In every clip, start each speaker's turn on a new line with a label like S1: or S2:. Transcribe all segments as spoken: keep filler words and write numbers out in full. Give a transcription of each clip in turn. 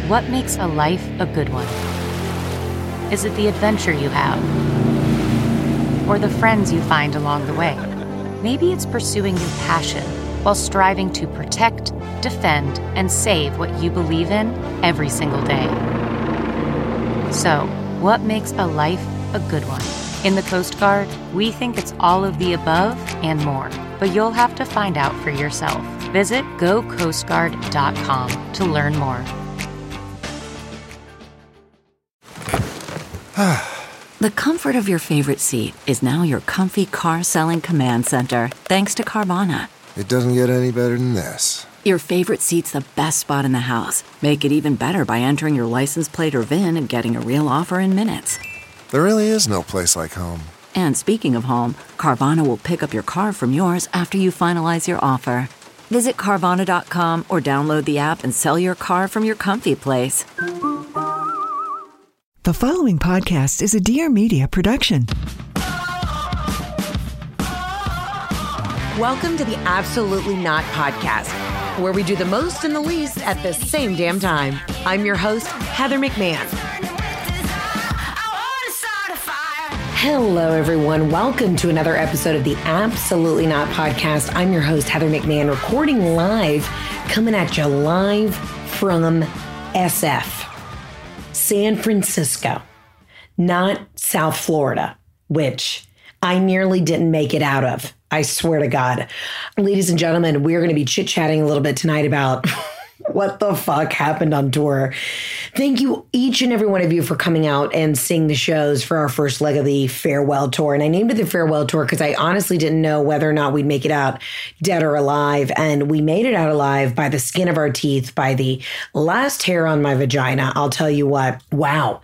S1: What makes a life a good one? Is it the adventure you have? Or the friends you find along the way? Maybe it's pursuing your passion while striving to protect, defend, and save what you believe in every single day. So, what makes a life a good one? In the Coast Guard, we think it's all of the above and more, but you'll have to find out for yourself. Visit go coast guard dot com to learn more.
S2: The comfort of your favorite seat is now your comfy car-selling command center, thanks to Carvana.
S3: It doesn't get any better than this.
S2: Your favorite seat's the best spot in the house. Make it even better by entering your license plate or V I N and getting a real offer in minutes.
S3: There really is no place like home.
S2: And speaking of home, Carvana will pick up your car from yours after you finalize your offer. Visit Carvana dot com or download the app and sell your car from your comfy place.
S4: The following podcast is a Dear Media production.
S5: Welcome to the Absolutely Not Podcast, where we do the most and the least at the same damn time. I'm your host, Heather McMahon. Hello, everyone. Welcome to another episode of the Absolutely Not Podcast. I'm your host, Heather McMahon, recording live, coming at you live from S F, San Francisco, not South Florida, which I nearly didn't make it out of. I swear to God. Ladies and gentlemen, we're going to be chit-chatting a little bit tonight about what the fuck happened on tour. Thank you, each and every one of you, for coming out and seeing the shows for our first leg of the farewell tour. And I named it the farewell tour because I honestly didn't know whether or not we'd make it out dead or alive. And we made it out alive by the skin of our teeth, by the last hair on my vagina. I'll tell you what. Wow.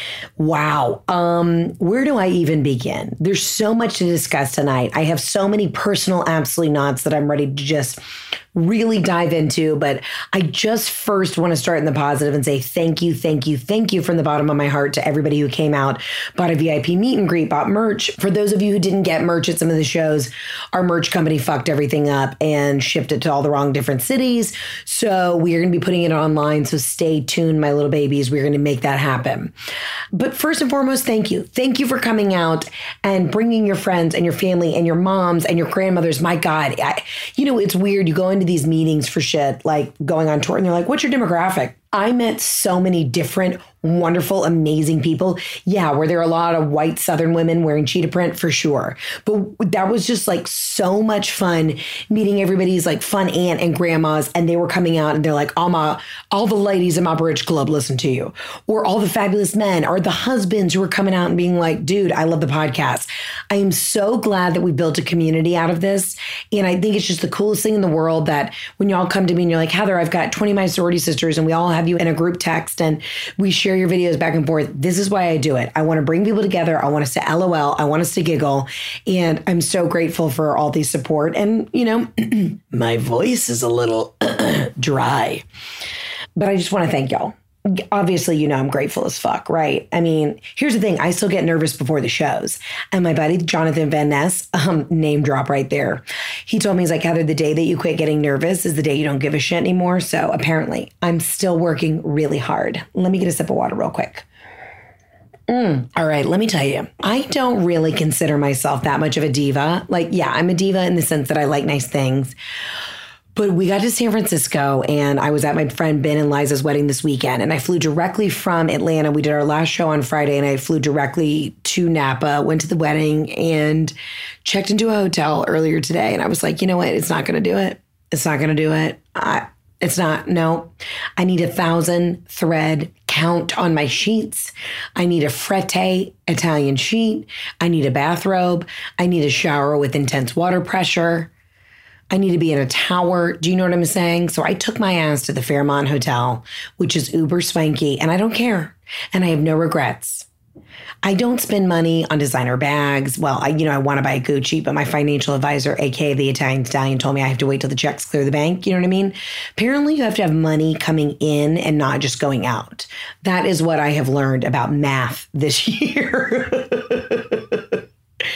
S5: Wow. Um, where do I even begin? There's so much to discuss tonight. I have so many personal absolutely nots that I'm ready to just really dive into, but I just first want to start in the positive and say thank you, thank you, thank you from the bottom of my heart to everybody who came out, bought a V I P meet and greet, bought merch. For those of you who didn't get merch at some of the shows, our merch company fucked everything up and shipped it to all the wrong different cities. So we are going to be putting it online. So stay tuned, my little babies. We're going to make that happen. But first and foremost, thank you. Thank you for coming out and bringing your friends and your family and your moms and your grandmothers. My God, I, you know, it's weird. You go into these meetings for shit, like going on tour, and they're like, what's your demographic? I met so many different, wonderful, amazing people. Yeah, were there a lot of white Southern women wearing cheetah print? For sure. But that was just like so much fun meeting everybody's like fun aunt and grandmas. And they were coming out and they're like, all my, all the ladies in my bridge club listen to you. Or all the fabulous men or the husbands who were coming out and being like, dude, I love the podcast. I am so glad that we built a community out of this. And I think it's just the coolest thing in the world that when y'all come to me and you're like, Heather, I've got twenty of my sorority sisters and we all have you in a group text and we share your videos back and forth. This is why I do it. I want to bring people together. I want us to LOL. I want us to giggle. And I'm so grateful for all the support. And, you know, my voice is a little dry, but I just want to thank y'all. Obviously, you know, I'm grateful as fuck, right? I mean, here's the thing. I still get nervous before the shows. And my buddy, Jonathan Van Ness, um, name drop right there. He told me, he's like, Heather, the day that you quit getting nervous is the day you don't give a shit anymore. So apparently I'm still working really hard. Let me get a sip of water real quick. Mm. All right, let me tell you, I don't really consider myself that much of a diva. Like, yeah, I'm a diva in the sense that I like nice things. But we got to San Francisco and I was at my friend Ben and Liza's wedding this weekend. And I flew directly from Atlanta. We did our last show on Friday and I flew directly to Napa, went to the wedding and checked into a hotel earlier today. And I was like, you know what? It's not going to do it. It's not going to do it. I, it's not. No, I need a thousand thread count on my sheets. I need a frette Italian sheet. I need a bathrobe. I need a shower with intense water pressure. I need to be in a tower. Do you know what I'm saying? So I took my ass to the Fairmont Hotel, which is uber swanky, and I don't care. And I have no regrets. I don't spend money on designer bags. Well, I, you know, I want to buy Gucci, but my financial advisor, A K A the Italian Stallion, told me I have to wait till the checks clear the bank. You know what I mean? Apparently you have to have money coming in and not just going out. That is what I have learned about math this year.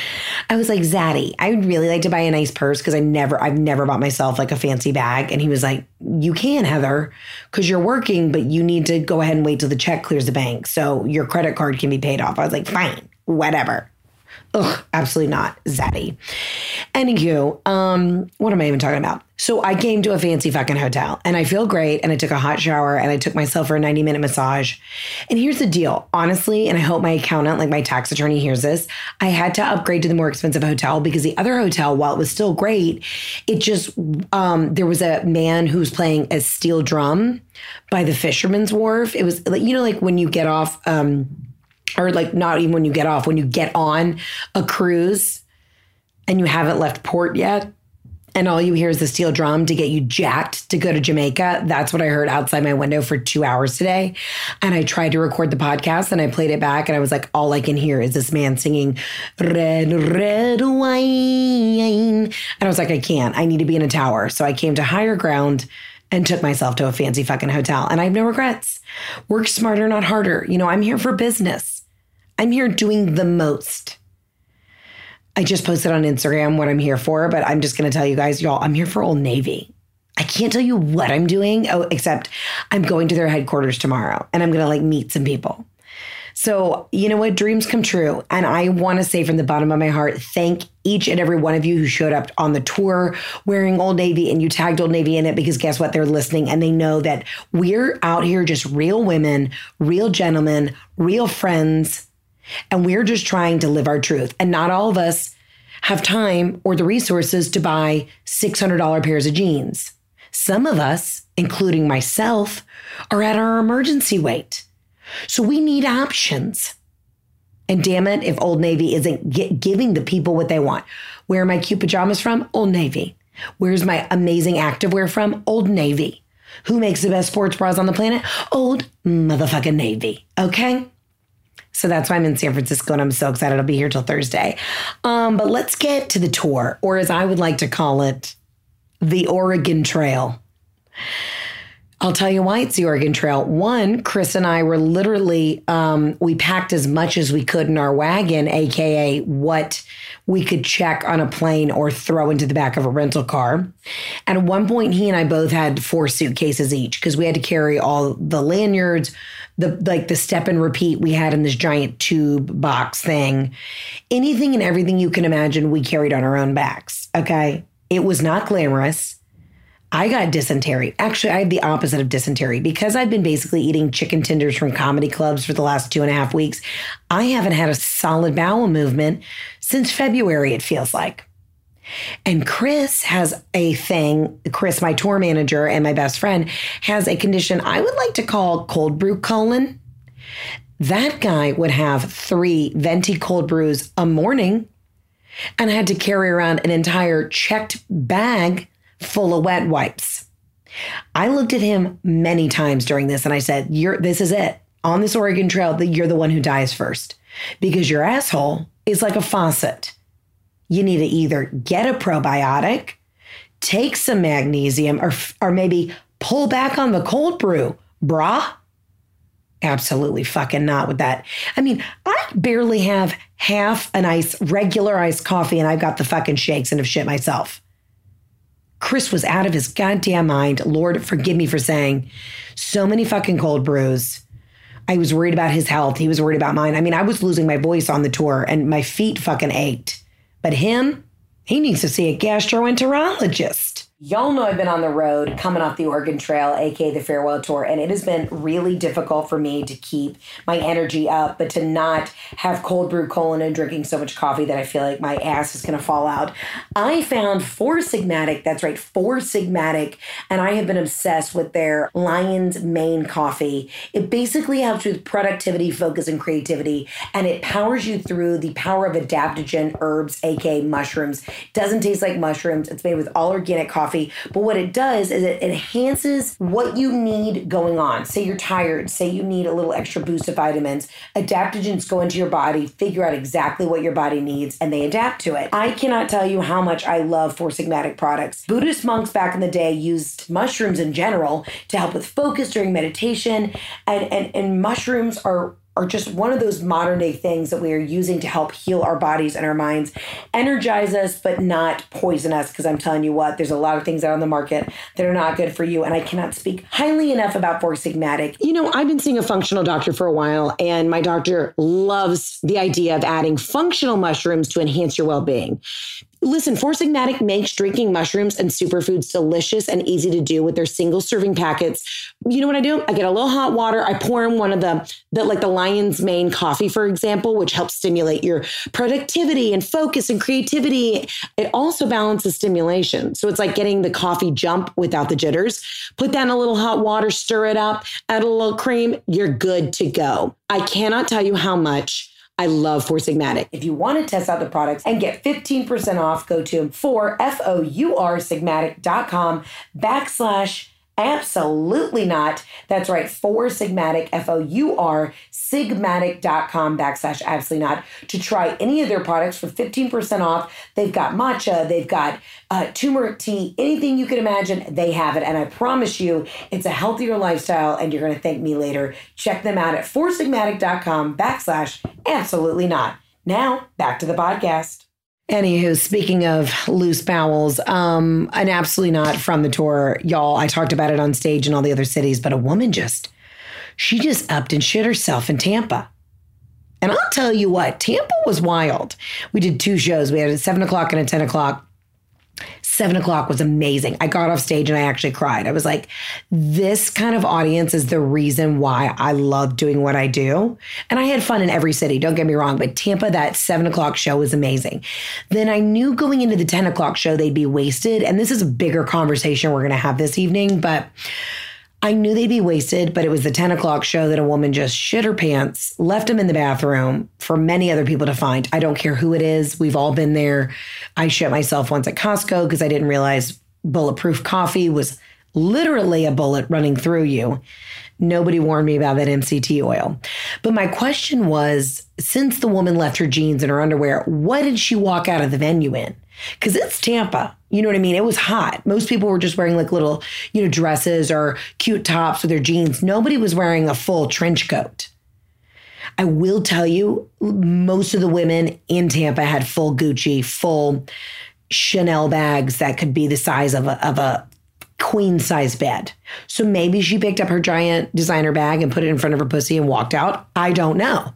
S5: I was like, Zaddy, I would really like to buy a nice purse because I never, I've never bought myself like a fancy bag. And he was like, you can, Heather, because you're working, but you need to go ahead and wait till the check clears the bank so your credit card can be paid off. I was like, fine, whatever. Ugh, absolutely not, Zaddy. Anywho, um, what am I even talking about? So I came to a fancy fucking hotel and I feel great. And I took a hot shower and I took myself for a ninety minute massage. And here's the deal, honestly, and I hope my accountant, like my tax attorney hears this. I had to upgrade to the more expensive hotel because the other hotel, while it was still great, it just, um, there was a man who was playing a steel drum by the Fisherman's Wharf. It was like, you know, like when you get off, um, or like not even when you get off, when you get on a cruise and you haven't left port yet, and all you hear is the steel drum to get you jacked to go to Jamaica. That's what I heard outside my window for two hours today. And I tried to record the podcast and I played it back and I was like, all I can hear is this man singing red, red wine. And I was like, I can't, I need to be in a tower. So I came to higher ground and took myself to a fancy fucking hotel. And I have no regrets. Work smarter, not harder. You know, I'm here for business. I'm here doing the most. I just posted on Instagram what I'm here for, but I'm just going to tell you guys, y'all, I'm here for Old Navy. I can't tell you what I'm doing, oh, except I'm going to their headquarters tomorrow and I'm going to like meet some people. So, you know what? Dreams come true. And I want to say from the bottom of my heart, thank each and every one of you who showed up on the tour wearing Old Navy and you tagged Old Navy in it because guess what? They're listening and they know that we're out here just real women, real gentlemen, real friends. And we're just trying to live our truth. And not all of us have time or the resources to buy six hundred dollars pairs of jeans. Some of us, including myself, are at our emergency weight. So we need options. And damn it, if Old Navy isn't get, giving the people what they want. Where are my cute pajamas from? Old Navy. Where's my amazing activewear from? Old Navy. Who makes the best sports bras on the planet? Old motherfucking Navy. Okay? So that's why I'm in San Francisco and I'm so excited. I'll be here till Thursday. Um, but let's get to the tour, or as I would like to call it, the Oregon Trail. I'll tell you why it's the Oregon Trail. One, Chris and I were literally, um, we packed as much as we could in our wagon, A K A what we could check on a plane or throw into the back of a rental car. And at one point, he and I both had four suitcases each because we had to carry all the lanyards, the like the step and repeat we had in this giant tube box thing. Anything and everything you can imagine, we carried on our own backs, okay? It was not glamorous. I got dysentery. Actually, I had the opposite of dysentery. Because I've been basically eating chicken tenders from comedy clubs for the last two and a half weeks, I haven't had a solid bowel movement since February, it feels like. And Chris has a thing, Chris, my tour manager and my best friend, has a condition I would like to call cold brew colon. That guy would have three venti cold brews a morning and had to carry around an entire checked bag full of wet wipes. I looked at him many times during this and I said, "You're this is it. On this Oregon Trail, you're the one who dies first because your asshole is like a faucet. You need to either get a probiotic, take some magnesium, or, or maybe pull back on the cold brew, brah." Absolutely fucking not with that. I mean, I barely have half an ice, regular iced coffee, and I've got the fucking shakes and have shit myself. Chris was out of his goddamn mind. Lord, forgive me for saying so many fucking cold brews. I was worried about his health. He was worried about mine. I mean, I was losing my voice on the tour and my feet fucking ached. But him, he needs to see a gastroenterologist. Y'all know I've been on the road coming off the Oregon Trail, A K A the Farewell Tour, and it has been really difficult for me to keep my energy up, but to not have cold brew colon and drinking so much coffee that I feel like my ass is going to fall out. I found Four Sigmatic, that's right, Four Sigmatic, and I have been obsessed with their Lion's Mane coffee. It basically helps with productivity, focus, and creativity, and it powers you through the power of adaptogen herbs, A K A mushrooms. It doesn't taste like mushrooms. It's made with all organic coffee. But what it does is it enhances what you need going on. Say you're tired, say you need a little extra boost of vitamins. Adaptogens go into your body, figure out exactly what your body needs, and they adapt to it. I cannot tell you how much I love Four Sigmatic products. Buddhist monks back in the day used mushrooms in general to help with focus during meditation, and, and, and mushrooms are are just one of those modern day things that we are using to help heal our bodies and our minds, energize us, but not poison us. Because I'm telling you what, there's a lot of things out on the market that are not good for you. And I cannot speak highly enough about Four Sigmatic. You know, I've been seeing a functional doctor for a while, and my doctor loves the idea of adding functional mushrooms to enhance your well-being. Listen, Four Sigmatic makes drinking mushrooms and superfoods delicious and easy to do with their single serving packets. You know what I do? I get a little hot water. I pour in one of the, the like the Lion's Mane coffee, for example, which helps stimulate your productivity and focus and creativity. It also balances stimulation. So it's like getting the coffee jump without the jitters. Put that in a little hot water, stir it up, add a little cream. You're good to go. I cannot tell you how much I love Four Sigmatic. If you want to test out the products and get fifteen percent off, go to four, F O U R, sigmatic.com backslash absolutely not. That's right. Four Sigmatic, F O U R, sigmatic.com backslash absolutely not to try any of their products for fifteen percent off. They've got matcha. They've got uh, turmeric tea, anything you can imagine, they have it. And I promise you, it's a healthier lifestyle and you're going to thank me later. Check them out at four sigmatic.com backslash absolutely not. Now back to the podcast. Anywho, speaking of loose bowels, um, an absolutely not from the tour, y'all. I talked about it on stage in all the other cities, but a woman just, she just upped and shit herself in Tampa. And I'll tell you what, Tampa was wild. We did two shows. We had a seven o'clock and a ten o'clock. Seven o'clock was amazing. I got off stage and I actually cried. I was like, this kind of audience is the reason why I love doing what I do. And I had fun in every city, don't get me wrong, but Tampa, that seven o'clock show was amazing. Then I knew going into the ten o'clock show, they'd be wasted. And this is a bigger conversation we're going to have this evening, but I knew they'd be wasted, but it was the ten o'clock show that a woman just shit her pants, left them in the bathroom for many other people to find. I don't care who it is. We've all been there. I shit myself once at Costco because I didn't realize bulletproof coffee was literally a bullet running through you. Nobody warned me about that M C T oil. But my question was, since the woman left her jeans and her underwear, what did she walk out of the venue in? Because it's Tampa. You know what I mean? It was hot. Most people were just wearing like little, you know, dresses or cute tops with their jeans. Nobody was wearing a full trench coat. I will tell you, most of the women in Tampa had full Gucci, full Chanel bags that could be the size of a, of a queen size bed. So maybe she picked up her giant designer bag and put it in front of her pussy and walked out. I don't know.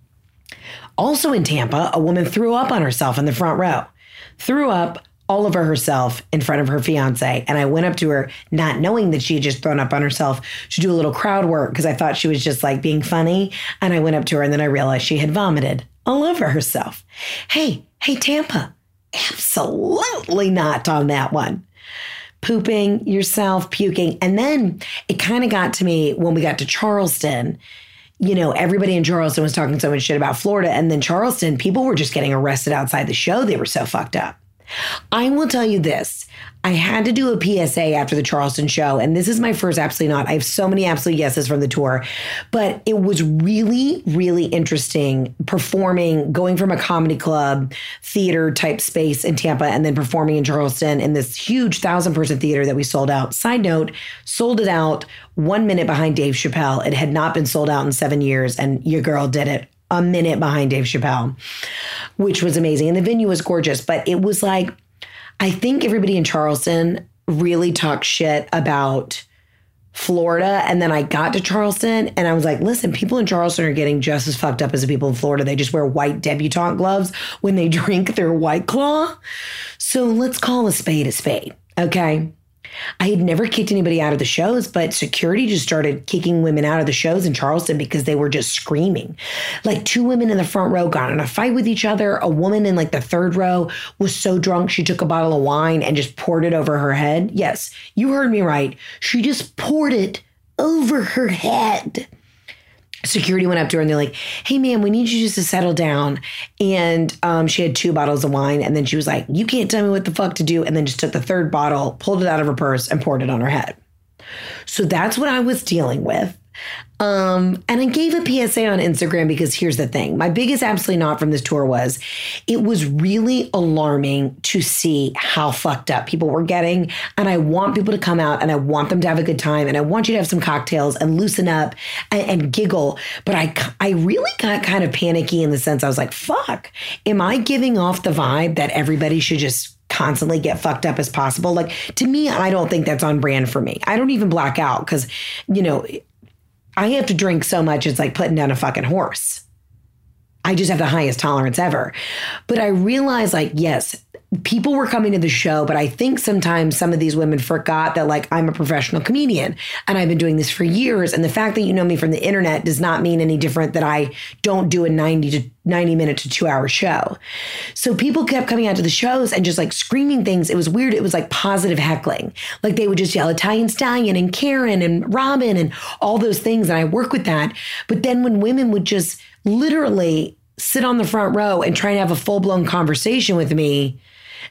S5: Also in Tampa, a woman threw up on herself in the front row. Threw up all over herself in front of her fiance. And I went up to her, not knowing that she had just thrown up on herself, to do a little crowd work because I thought she was just like being funny. And I went up to her and then I realized she had vomited all over herself. Hey, hey, Tampa, absolutely not on that one. Pooping yourself, puking. And then it kind of got to me when we got to Charleston. You know, everybody in Charleston was talking so much shit about Florida. And then Charleston, people were just getting arrested outside the show. They were so fucked up. I will tell you this. I had to do a P S A after the Charleston show. And this is my first absolutely not. I have so many absolute yeses from the tour. But it was really, really interesting performing, going from a comedy club, theater type space in Tampa, and then performing in Charleston in this huge thousand person theater that we sold out. Side note, sold it out one minute behind Dave Chappelle. It had not been sold out in seven years. And your girl did it a minute behind Dave Chappelle, which was amazing. And the venue was gorgeous. But it was like, I think everybody in Charleston really talked shit about Florida. And then I got to Charleston and I was like, listen, people in Charleston are getting just as fucked up as the people in Florida. They just wear white debutante gloves when they drink their White Claw. So let's call a spade a spade. Okay. I had never kicked anybody out of the shows, but security just started kicking women out of the shows in Charleston because they were just screaming. Like two women in the front row got in a fight with each other. A woman in like the third row was so drunk, she took a bottle of wine and just poured it over her head. Yes, you heard me right. She just poured it over her head. Security went up to her and they're like, hey, ma'am, we need you just to settle down. And um, she had two bottles of wine. And then she was like, you can't tell me what the fuck to do. And then just took the third bottle, pulled it out of her purse and poured it on her head. So that's what I was dealing with. Um, and I gave a P S A on Instagram because here's the thing. My biggest absolutely not from this tour was it was really alarming to see how fucked up people were getting. And I want people to come out and I want them to have a good time. And I want you to have some cocktails and loosen up and, and giggle. But I, I really got kind of panicky in the sense I was like, fuck, am I giving off the vibe that everybody should just constantly get fucked up as possible? Like, to me, I don't think that's on brand for me. I don't even black out because, you know, I have to drink so much, it's like putting down a fucking horse. I just have the highest tolerance ever. But I realized, like, yes, people were coming to the show, but I think sometimes some of these women forgot that, like, I'm a professional comedian and I've been doing this for years. And the fact that you know me from the internet does not mean any different that I don't do a ninety to ninety minute to two hour show. So people kept coming out to the shows and just like screaming things. It was weird. It was like positive heckling. Like they would just yell Italian Stallion and Karen and Robin and all those things. And I work with that. But then when women would just literally sit on the front row and try and have a full blown conversation with me,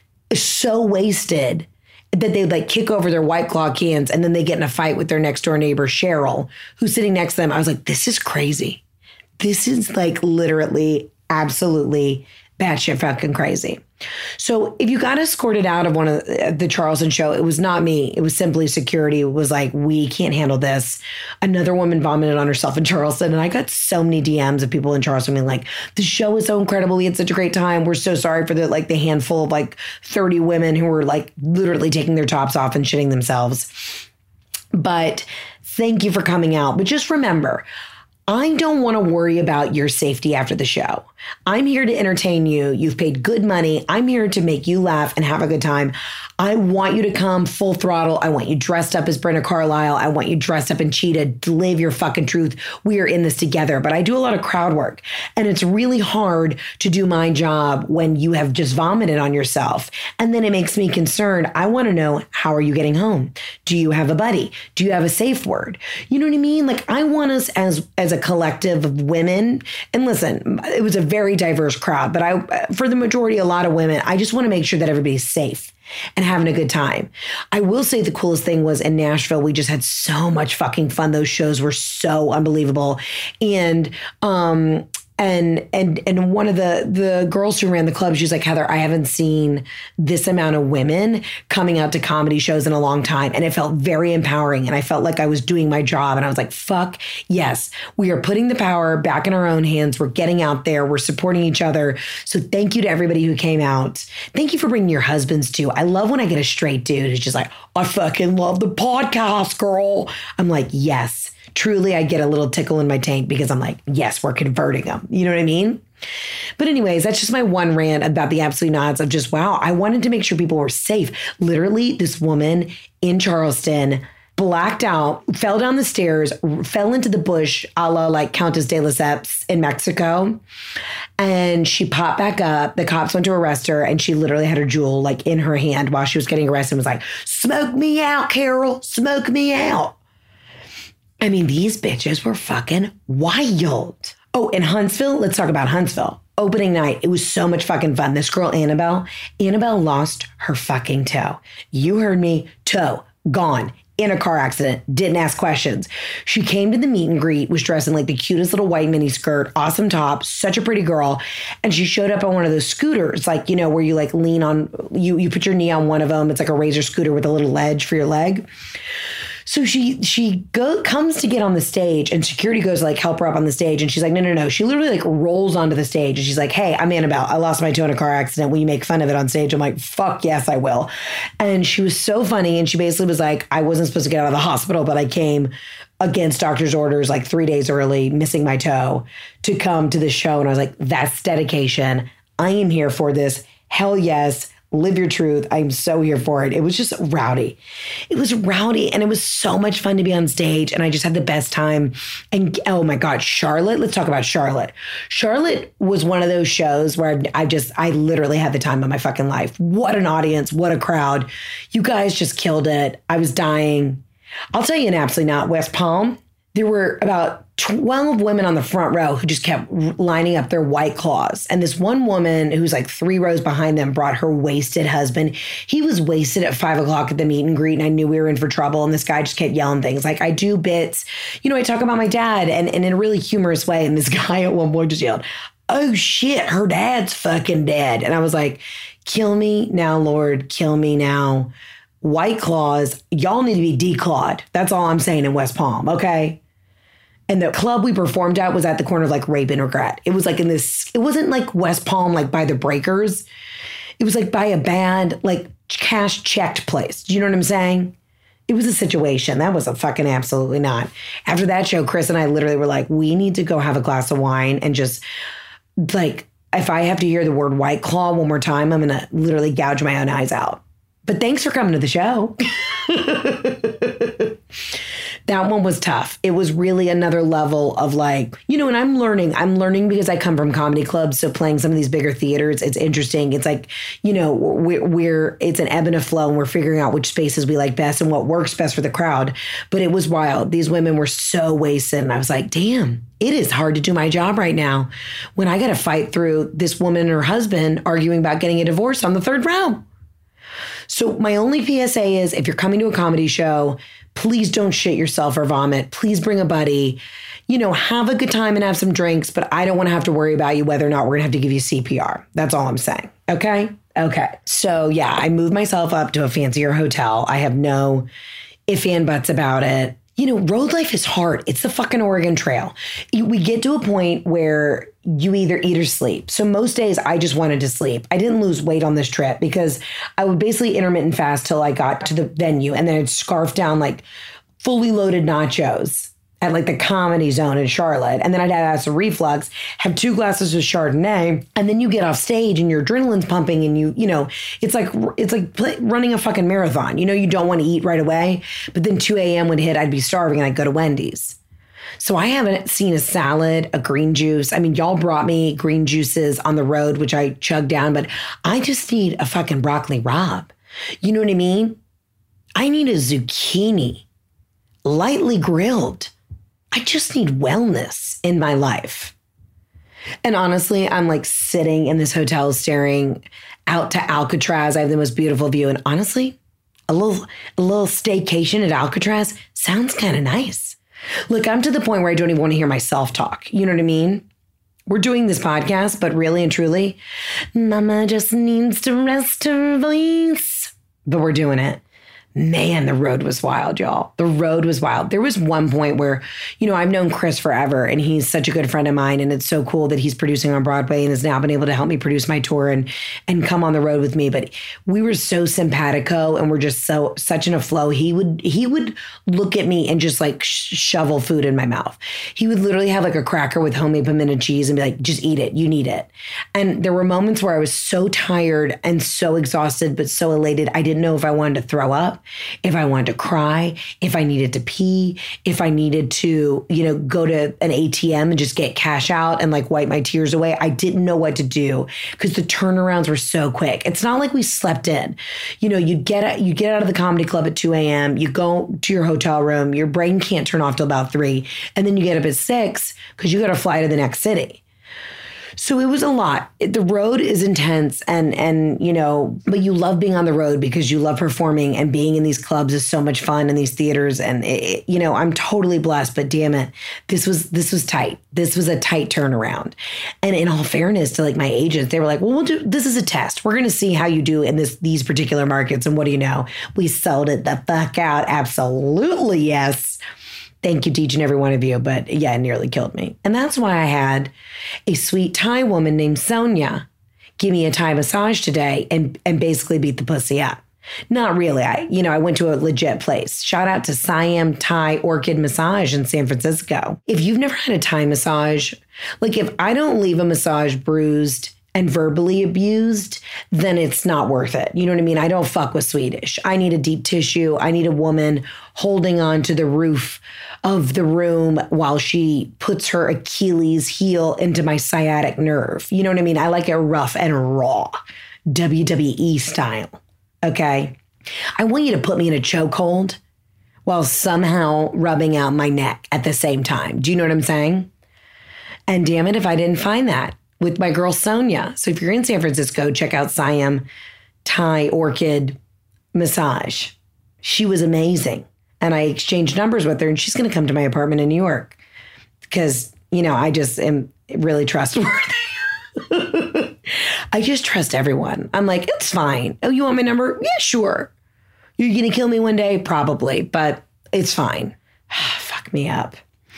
S5: so wasted that they'd like kick over their White Claw cans and then they get in a fight with their next door neighbor, Cheryl, who's sitting next to them. I was like, this is crazy. This is like literally absolutely batshit fucking crazy. So if you got escorted out of one of the, the Charleston show, it was not me. It was simply security. It was like, we can't handle this. Another woman vomited on herself in Charleston. And I got so many D Ms of people in Charleston being like, the show is so incredible. We had such a great time. We're so sorry for the like the handful of like thirty women who were like literally taking their tops off and shitting themselves. But thank you for coming out. But just remember, I don't want to worry about your safety after the show. I'm here to entertain you. You've paid good money. I'm here to make you laugh and have a good time. I want you to come full throttle. I want you dressed up as Brenda Carlisle. I want you dressed up in Cheetah. Live your fucking truth. We are in this together. But I do a lot of crowd work, and it's really hard to do my job when you have just vomited on yourself. And then it makes me concerned. I want to know, how are you getting home? Do you have a buddy? Do you have a safe word? You know what I mean? Like, I want us as, as a collective of women, and listen, it was a very diverse crowd, but I, for the majority, a lot of women, I just want to make sure that everybody's safe and having a good time. I will say the coolest thing was in Nashville, we just had so much fucking fun. Those shows were so unbelievable. And, um, And and and one of the the girls who ran the club, she was like, Heather, I haven't seen this amount of women coming out to comedy shows in a long time. And it felt very empowering. And I felt like I was doing my job. And I was like, fuck, yes, we are putting the power back in our own hands. We're getting out there. We're supporting each other. So thank you to everybody who came out. Thank you for bringing your husbands too. I love when I get a straight dude who's just like, I fucking love the podcast, girl. I'm like, yes. Truly, I get a little tickle in my tank because I'm like, yes, we're converting them. You know what I mean? But anyways, that's just my one rant about the absolute nods of just, wow, I wanted to make sure people were safe. Literally, this woman in Charleston blacked out, fell down the stairs, fell into the bush, a la like Countess de Lesseps in Mexico. And she popped back up. The cops went to arrest her, and she literally had her jewel like in her hand while she was getting arrested and was like, smoke me out, Carol, smoke me out. I mean, these bitches were fucking wild. Oh, in Huntsville, let's talk about Huntsville. Opening night, it was so much fucking fun. This girl, Annabelle, Annabelle lost her fucking toe. You heard me, toe, gone, in a car accident, didn't ask questions. She came to the meet and greet, was dressed in like the cutest little white mini skirt, awesome top, such a pretty girl. And she showed up on one of those scooters, like, you know, where you like lean on, you, you put your knee on one of them. It's like a razor scooter with a little ledge for your leg. So she she go comes to get on the stage, and security goes to like help her up on the stage. And she's like, no, no, no. She literally like rolls onto the stage, and she's like, hey, I'm Annabelle. I lost my toe in a car accident. Will you make fun of it on stage? I'm like, fuck yes, I will. And she was so funny. And she basically was like, I wasn't supposed to get out of the hospital, but I came against doctor's orders like three days early, missing my toe, to come to the show. And I was like, that's dedication. I am here for this. Hell yes. Live your truth. I'm so here for it. It was just rowdy. It was rowdy, and it was so much fun to be on stage, and I just had the best time. And oh my God, Charlotte. Let's talk about Charlotte. Charlotte was one of those shows where I just, I literally had the time of my fucking life. What an audience. What a crowd. You guys just killed it. I was dying. I'll tell you an absolutely not. West Palm, there were about twelve women on the front row who just kept lining up their White Claws. And this one woman who's like three rows behind them brought her wasted husband. He was wasted at five o'clock at the meet and greet, and I knew we were in for trouble. And this guy just kept yelling things like, I do bits. You know, I talk about my dad and, and in a really humorous way. And this guy at one point just yelled, oh shit, her dad's fucking dead. And I was like, kill me now, Lord, kill me now. White Claws, y'all need to be declawed. That's all I'm saying in West Palm, okay? And the club we performed at was at the corner of like Rape and Regret. It was like in this, it wasn't like West Palm, like by the Breakers. It was like by a bad, like cash checked place. Do you know what I'm saying? It was a situation. That was a fucking absolutely not. After that show, Chris and I literally were like, we need to go have a glass of wine and just like, if I have to hear the word White Claw one more time, I'm going to literally gouge my own eyes out. But thanks for coming to the show. That one was tough. It was really another level of like, you know, and I'm learning. I'm learning because I come from comedy clubs. So playing some of these bigger theaters, it's interesting. It's like, you know, we're, we're it's an ebb and a flow, and we're figuring out which spaces we like best and what works best for the crowd. But it was wild. These women were so wasted. And I was like, damn, it is hard to do my job right now when I got to fight through this woman and her husband arguing about getting a divorce on the third row. So my only P S A is if you're coming to a comedy show, please don't shit yourself or vomit. Please bring a buddy. You know, have a good time and have some drinks, but I don't want to have to worry about you whether or not we're going to have to give you C P R. That's all I'm saying. Okay? Okay. So yeah, I moved myself up to a fancier hotel. I have no ifs and buts about it. You know, road life is hard. It's the fucking Oregon Trail. We get to a point where you either eat or sleep. So most days I just wanted to sleep. I didn't lose weight on this trip because I would basically intermittent fast till I got to the venue, and then I'd scarf down like fully loaded nachos at like the Comedy Zone in Charlotte. And then I'd have acid reflux, have two glasses of Chardonnay, and then you get off stage and your adrenaline's pumping and you, you know, it's like, it's like running a fucking marathon. You know, you don't want to eat right away, but then two a.m. would hit, I'd be starving and I'd go to Wendy's. So I haven't seen a salad, a green juice. I mean, y'all brought me green juices on the road, which I chugged down, but I just need a fucking broccoli rabe. You know what I mean? I need a zucchini, lightly grilled. I just need wellness in my life. And honestly, I'm like sitting in this hotel staring out to Alcatraz. I have the most beautiful view. And honestly, a little, a little staycation at Alcatraz sounds kind of nice. Look, I'm to the point where I don't even want to hear myself talk. You know what I mean? We're doing this podcast, but really and truly, Mama just needs to rest her voice. But we're doing it. Man, the road was wild, y'all. The road was wild. There was one point where, you know, I've known Chris forever and he's such a good friend of mine. And it's so cool that he's producing on Broadway and has now been able to help me produce my tour and and come on the road with me. But we were so simpatico and we're just so such in a flow. He would he would look at me and just like sh- shovel food in my mouth. He would literally have like a cracker with homemade pimento cheese and be like, just eat it. You need it. And there were moments where I was so tired and so exhausted, but so elated. I didn't know if I wanted to throw up, if I wanted to cry, if I needed to pee, if I needed to, you know, go to an A T M and just get cash out and like wipe my tears away. I didn't know what to do because the turnarounds were so quick. It's not like we slept in. You know, you get you get out of the comedy club at two a.m., you go to your hotel room, your brain can't turn off till about three, and then you get up at six because you got to fly to the next city. So it was a lot. The road is intense and, and, you know, but you love being on the road because you love performing, and being in these clubs is so much fun, in these theaters. And, it, you know, I'm totally blessed, but damn it, this was, this was tight. This was a tight turnaround. And in all fairness to like my agents, they were like, well, we'll do, this is a test. We're going to see how you do in this, these particular markets. And what do you know? We sold it the fuck out. Absolutely. Yes. Thank you to each and every one of you. But yeah, it nearly killed me. And that's why I had a sweet Thai woman named Sonia give me a Thai massage today and, and basically beat the pussy up. Not really. I, you know, I went to a legit place. Shout out to Siam Thai Orchid Massage in San Francisco. If you've never had a Thai massage, like if I don't leave a massage bruised and verbally abused, then it's not worth it. You know what I mean? I don't fuck with Swedish. I need a deep tissue. I need a woman holding on to the roof of the room while she puts her Achilles heel into my sciatic nerve. You know what I mean? I like it rough and raw, W W E style. Okay. I want you to put me in a chokehold while somehow rubbing out my neck at the same time. Do you know what I'm saying? And damn it if I didn't find that with my girl Sonia. So if you're in San Francisco, check out Siam Thai Orchid Massage. She was amazing. And I exchanged numbers with her, and she's going to come to my apartment in New York because, you know, I just am really trustworthy. I just trust everyone. I'm like, it's fine. Oh, you want my number? Yeah, sure. You're going to kill me one day? Probably, but it's fine. Fuck me up.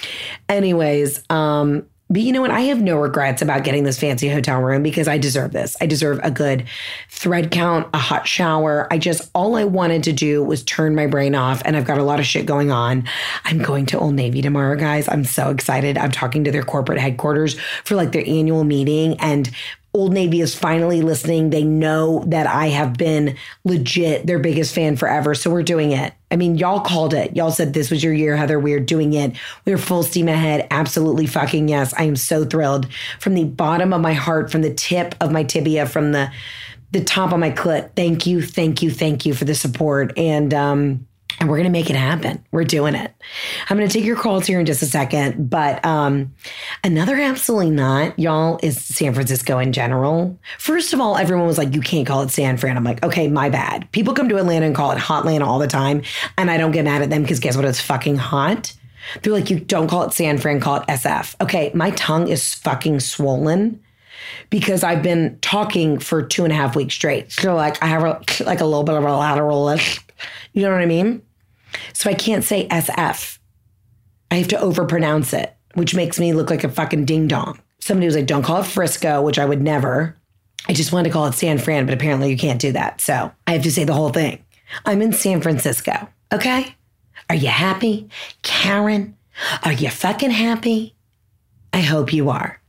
S5: Anyways, um, but you know what? I have no regrets about getting this fancy hotel room because I deserve this. I deserve a good thread count, a hot shower. I just, all I wanted to do was turn my brain off, and I've got a lot of shit going on. I'm going to Old Navy tomorrow, guys. I'm so excited. I'm talking to their corporate headquarters for like their annual meeting, and Old Navy is finally listening. They know that I have been legit their biggest fan forever. So we're doing it. I mean, y'all called it. Y'all said this was your year, Heather. We're doing it. We're full steam ahead. Absolutely fucking yes. I am so thrilled from the bottom of my heart, from the tip of my tibia, from the the top of my clit. Thank you, thank you, thank you for the support. And um, and we're going to make it happen. We're doing it. I'm going to take your calls here in just a second. But um, another absolutely not, y'all, is San Francisco in general. First of all, everyone was like, you can't call it San Fran. I'm like, okay, my bad. People come to Atlanta and call it Hotlanta all the time. And I don't get mad at them because guess what? It's fucking hot. They're like, you don't call it San Fran, call it S F. Okay, my tongue is fucking swollen because I've been talking for two and a half weeks straight. So like I have a, like a little bit of a lateral lisp. You know what I mean? So I can't say S F. I have to overpronounce it, which makes me look like a fucking ding dong. Somebody was like, don't call it Frisco, which I would never. I just wanted to call it San Fran, but apparently you can't do that. So I have to say the whole thing. I'm in San Francisco. Okay? Are you happy? Karen, are you fucking happy? I hope you are.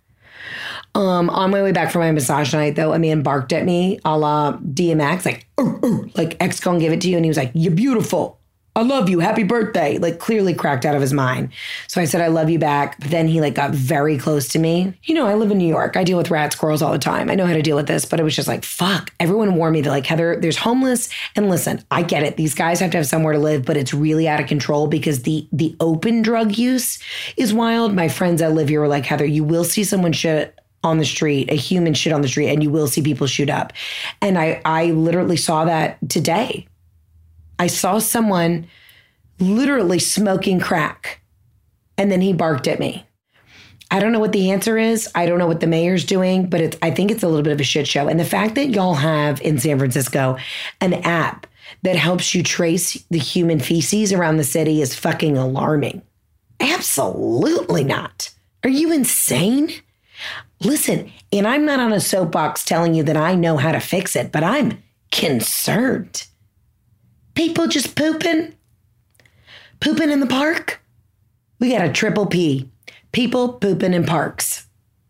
S5: Um, on my way back from my massage night, though, a man barked at me a la D M X, like, oh, oh, like X gonna give it to you. And he was like, you're beautiful. I love you. Happy birthday. Like clearly cracked out of his mind. So I said, I love you back. But then he like got very close to me. You know, I live in New York. I deal with rat squirrels all the time. I know how to deal with this, but it was just like, fuck. Everyone warned me that like, Heather, there's homeless. And listen, I get it. These guys have to have somewhere to live, but it's really out of control because the, the open drug use is wild. My friends that live here were like, Heather, you will see someone shit on the street, a human shit on the street, and you will see people shoot up. And I, I literally saw that today. I saw someone literally smoking crack, and then he barked at me. I don't know what the answer is. I don't know what the mayor's doing, but it's, I think it's a little bit of a shit show. And the fact that y'all have in San Francisco an app that helps you trace the human feces around the city is fucking alarming. Absolutely not. Are you insane? Listen, and I'm not on a soapbox telling you that I know how to fix it, but I'm concerned. People just pooping, pooping in the park. We got a triple P, people pooping in parks.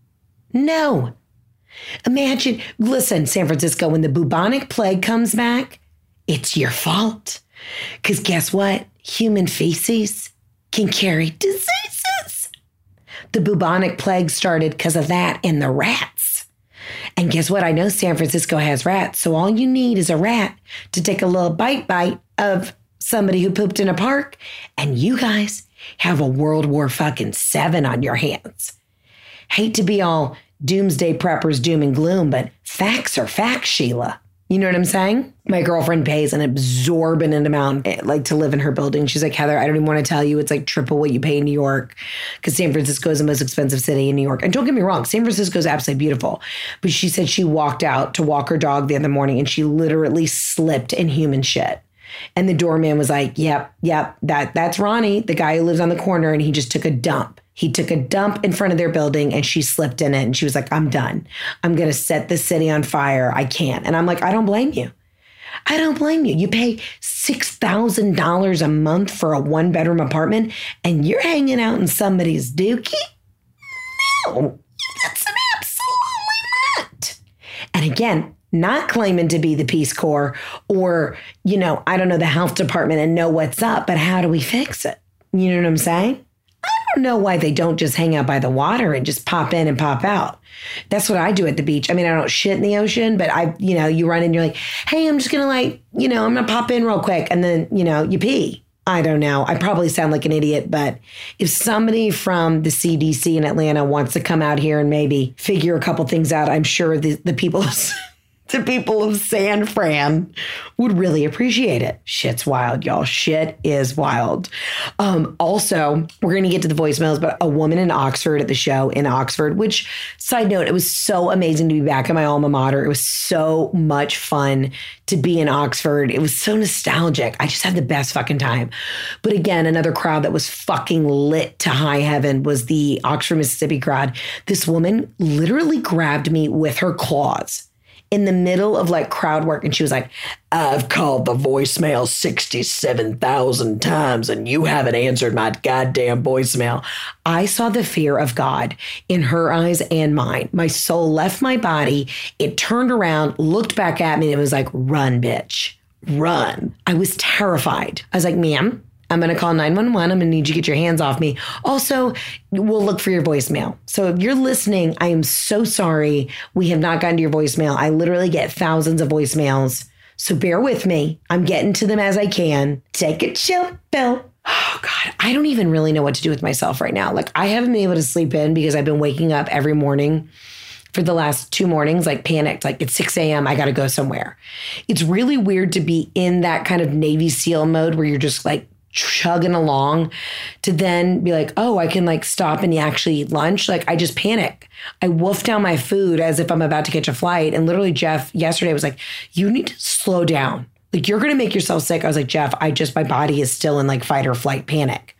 S5: No. Imagine, listen, San Francisco, when the bubonic plague comes back, it's your fault. Because guess what? Human feces can carry diseases. The bubonic plague started because of that and the rats. And guess what? I know San Francisco has rats. So all you need is a rat to take a little bite bite of somebody who pooped in a park. And you guys have a World War fucking seven on your hands. Hate to be all doomsday preppers, doom and gloom, but facts are facts, Sheila. You know what I'm saying? My girlfriend pays an exorbitant amount like to live in her building. She's like, Heather, I don't even want to tell you. It's like triple what you pay in New York because San Francisco is the most expensive city in New York. And don't get me wrong, San Francisco is absolutely beautiful. But she said she walked out to walk her dog the other morning and she literally slipped in human shit. And the doorman was like, yep, yep, that that's Ronnie, the guy who lives on the corner. And he just took a dump. He took a dump in front of their building and she slipped in it. And she was like, I'm done. I'm going to set the city on fire. I can't. And I'm like, I don't blame you. I don't blame you. You pay six thousand dollars a month for a one bedroom apartment and you're hanging out in somebody's dookie? No, that's absolutely not. And again, not claiming to be the Peace Corps or, you know, I don't know, the health department and know what's up, but how do we fix it? You know what I'm saying? I don't know why they don't just hang out by the water and just pop in and pop out. That's what I do at the beach. I mean, I don't shit in the ocean, but I, you know, you run in, you're like, hey, I'm just going to like, you know, I'm going to pop in real quick. And then, you know, you pee. I don't know. I probably sound like an idiot, but if somebody from the C D C in Atlanta wants to come out here and maybe figure a couple things out, I'm sure the, the people the people of San Fran would really appreciate it. Shit's wild, y'all. Shit is wild. Um, also, we're going to get to the voicemails, but a woman in Oxford at the show in Oxford, which, side note, it was so amazing to be back in my alma mater. It was so much fun to be in Oxford. It was so nostalgic. I just had the best fucking time. But again, another crowd that was fucking lit to high heaven was the Oxford, Mississippi crowd. This woman literally grabbed me with her claws in the middle of like crowd work. And she was like, I've called the voicemail sixty-seven thousand times and you haven't answered my goddamn voicemail. I saw the fear of God in her eyes and mine. My soul left my body. It turned around, looked back at me, and it was like, run, bitch, run. I was terrified. I was like, ma'am, I'm going to call nine one one. I'm going to need you to get your hands off me. Also, we'll look for your voicemail. So if you're listening, I am so sorry we have not gotten to your voicemail. I literally get thousands of voicemails. So bear with me. I'm getting to them as I can. Take a chill pill. Oh, God, I don't even really know what to do with myself right now. Like, I haven't been able to sleep in because I've been waking up every morning for the last two mornings, like panicked, like it's six a.m. I got to go somewhere. It's really weird to be in that kind of Navy SEAL mode where you're just like chugging along to then be like, oh, I can like stop and actually eat lunch. Like I just panic. I wolf down my food as if I'm about to catch a flight. And literally Jeff yesterday was like, you need to slow down. Like you're going to make yourself sick. I was like, Jeff, I just, my body is still in like fight or flight panic.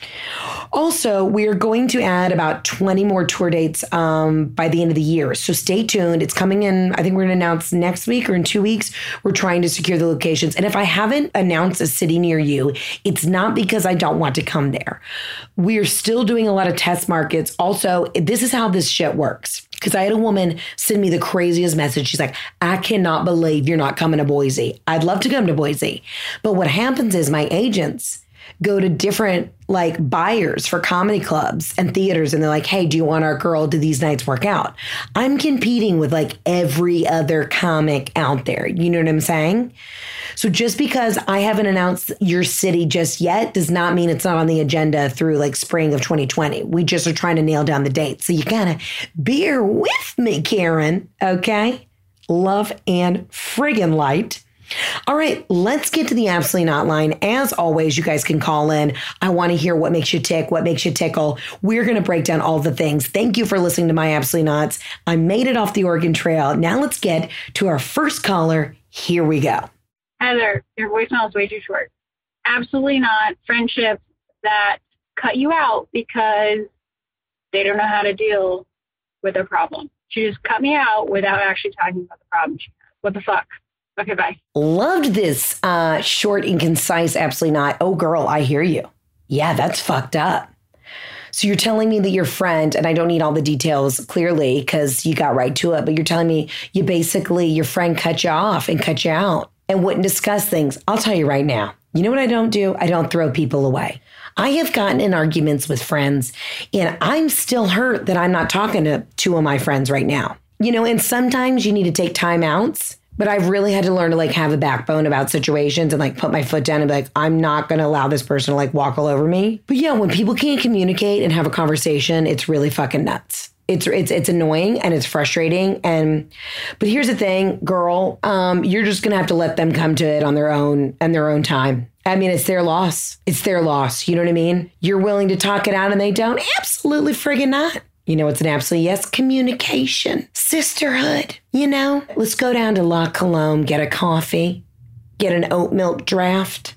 S5: Also, we are going to add about twenty more tour dates um, by the end of the year. So stay tuned. It's coming in. I think we're going to announce next week or in two weeks. We're trying to secure the locations. And if I haven't announced a city near you, it's not because I don't want to come there. We are still doing a lot of test markets. Also, this is how this shit works. Because I had a woman send me the craziest message. She's like, I cannot believe you're not coming to Boise. I'd love to come to Boise. But what happens is my agents go to different like buyers for comedy clubs and theaters. And they're like, hey, do you want our girl? Do these nights work out? I'm competing with like every other comic out there. You know what I'm saying? So just because I haven't announced your city just yet does not mean it's not on the agenda through like spring of twenty twenty. We just are trying to nail down the date. So you gotta bear with me, Karen. Okay. Love and friggin' light. All right, let's get to the Absolutely Not line. As always, you guys can call in. I want to hear what makes you tick, what makes you tickle. We're going to break down all the things. Thank you for listening to my Absolutely Nots. I made it off the Oregon Trail. Now let's get to our first caller. Here we go.
S6: Heather, your voicemail is way too short. Absolutely not friendships that cut you out because they don't know how to deal with a problem. She just cut me out without actually talking about the problem she has. What the fuck? Okay, bye.
S5: Loved this uh, short and concise, absolutely not. Oh, girl, I hear you. Yeah, that's fucked up. So you're telling me that your friend, and I don't need all the details clearly because you got right to it, but you're telling me you basically, your friend cut you off and cut you out and wouldn't discuss things. I'll tell you right now. You know what I don't do? I don't throw people away. I have gotten in arguments with friends and I'm still hurt that I'm not talking to two of my friends right now. You know, and sometimes you need to take time outs. But I've really had to learn to like have a backbone about situations and like put my foot down and be like, I'm not going to allow this person to like walk all over me. But yeah, when people can't communicate and have a conversation, it's really fucking nuts. It's it's it's annoying and it's frustrating. And but here's the thing, girl, um, you're just going to have to let them come to it on their own and their own time. I mean, it's their loss. It's their loss. You know what I mean? You're willing to talk it out and they don't? Absolutely friggin' not. You know, it's an absolute yes. Communication, sisterhood, you know, let's go down to La Colombe, get a coffee, get an oat milk draft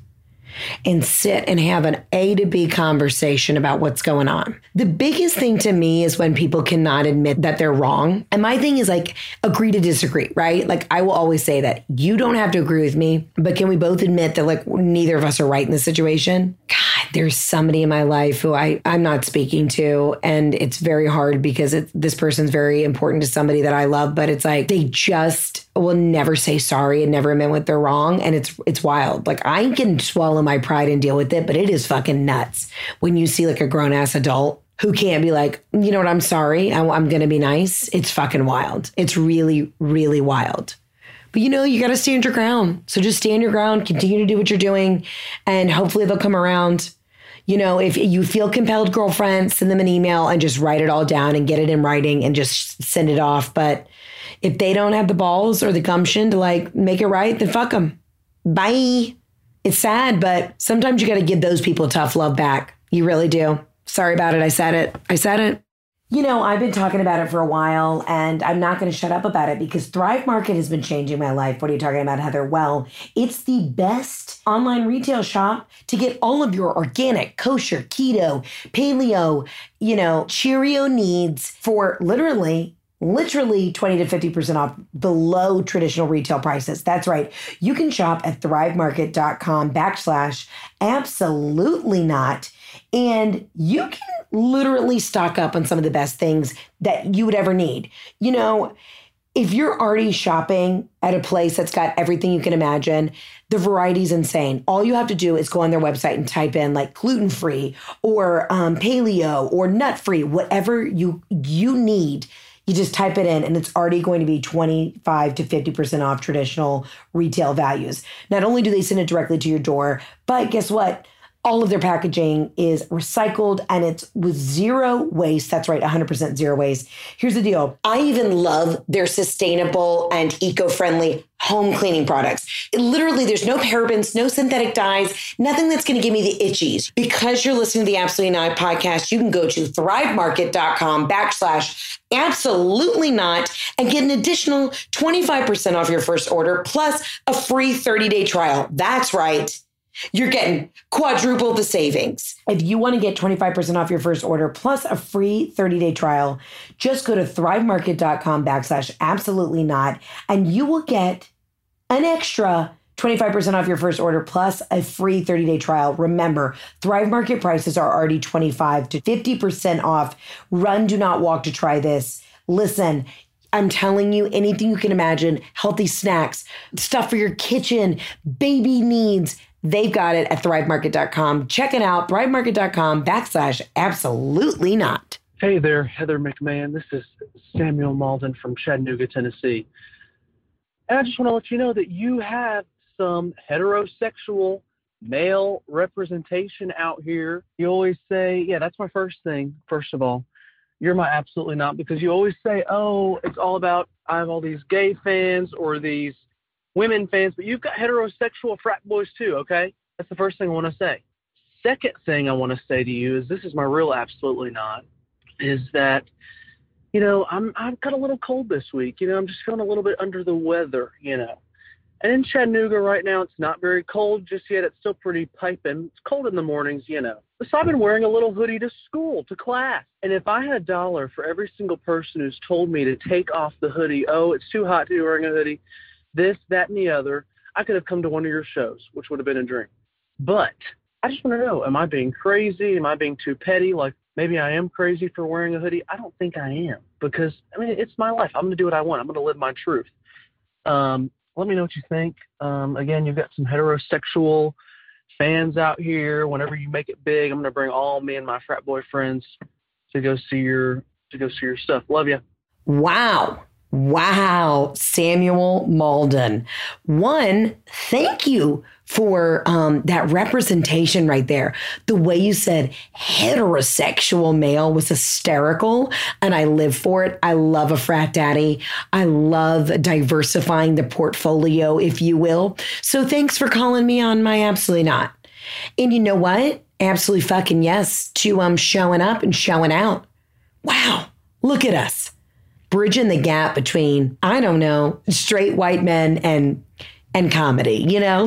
S5: and sit and have an A to B conversation about what's going on. The biggest thing to me is when people cannot admit that they're wrong. And my thing is like, agree to disagree, right? Like I will always say that you don't have to agree with me, but can we both admit that like neither of us are right in this situation? God, there's somebody in my life who I, I'm not speaking to. And it's very hard because it, this person's very important to somebody that I love, but it's like, they just will never say sorry and never admit what they're wrong. And it's, it's wild. Like I can swallow my pride and deal with it, but it is fucking nuts when you see like a grown ass adult who can't be like, you know what, I'm sorry, I'm, I'm going to be nice. It's fucking wild. It's really, really wild. But you know, you got to stand your ground. So just stand your ground, continue to do what you're doing, and hopefully they'll come around. You know, if you feel compelled, girlfriend, send them an email and just write it all down and get it in writing and just send it off. But if they don't have the balls or the gumption to like make it right, then fuck them. Bye. It's sad, but sometimes you got to give those people tough love back. You really do. Sorry about it. I said it. I said it. You know, I've been talking about it for a while, and I'm not going to shut up about it because Thrive Market has been changing my life. What are you talking about, Heather? Well, it's the best online retail shop to get all of your organic, kosher, keto, paleo, you know, Cheerio needs for literally Literally twenty to fifty percent off below traditional retail prices. That's right. You can shop at thrivemarket.com backslash absolutely not. And you can literally stock up on some of the best things that you would ever need. You know, if you're already shopping at a place that's got everything you can imagine, the variety is insane. All you have to do is go on their website and type in like gluten-free or um, paleo or nut-free, whatever you you need. You just type it in and it's already going to be twenty-five to fifty percent off traditional retail values. Not only do they send it directly to your door, but guess what? All of their packaging is recycled and it's with zero waste. That's right, one hundred percent zero waste. Here's the deal. I even love their sustainable and eco-friendly home cleaning products. It, literally, there's no parabens, no synthetic dyes, nothing that's going to give me the itchies. Because you're listening to the Absolutely Not podcast, you can go to thrivemarket.com backslash absolutely not and get an additional twenty-five percent off your first order plus a free thirty-day trial. That's right. You're getting quadruple the savings. If you want to get twenty-five percent off your first order plus a free thirty-day trial, just go to thrivemarket.com backslash absolutely not, and you will get an extra twenty-five percent off your first order plus a free thirty-day trial. Remember, Thrive Market prices are already twenty-five to fifty percent off. Run, do not walk to try this. Listen, I'm telling you, anything you can imagine, healthy snacks, stuff for your kitchen, baby needs, they've got it at thrivemarket dot com. Check it out, thrivemarket.com backslash absolutely not.
S7: Hey there, Heather McMahon. This is Samuel Malden from Chattanooga, Tennessee. And I just want to let you know that you have some heterosexual male representation out here. You always say, yeah, that's my first thing, first of all. You're my absolutely not, because you always say, oh, it's all about, I have all these gay fans or these women fans, but you've got heterosexual frat boys too, okay? That's the first thing I want to say. Second thing I want to say to you is, this is my real absolutely not, is that, you know, I'm, I've got a little cold this week. You know, I'm just feeling a little bit under the weather, you know. And in Chattanooga right now, it's not very cold just yet. It's still pretty piping. It's cold in the mornings, you know. So I've been wearing a little hoodie to school, to class. And if I had a dollar for every single person who's told me to take off the hoodie, oh, it's too hot to be wearing a hoodie, this, that, and the other, I could have come to one of your shows, which would have been a dream. But I just want to know, am I being crazy? Am I being too petty? Like, maybe I am crazy for wearing a hoodie. I don't think I am, because, I mean, it's my life. I'm going to do what I want. I'm going to live my truth. Um, let me know what you think. Um, again, you've got some heterosexual fans out here. Whenever you make it big, I'm going to bring all me and my frat boy friends to go see your to go see your stuff. Love you.
S5: Wow. Wow, Samuel Malden. One, thank you for um, that representation right there. The way you said heterosexual male was hysterical, and I live for it. I love a frat daddy. I love diversifying the portfolio, if you will. So thanks for calling me on my absolutely not. And you know what? Absolutely fucking yes to um showing up and showing out. Wow, look at us. Bridging the gap between, I don't know, straight white men and and comedy, you know?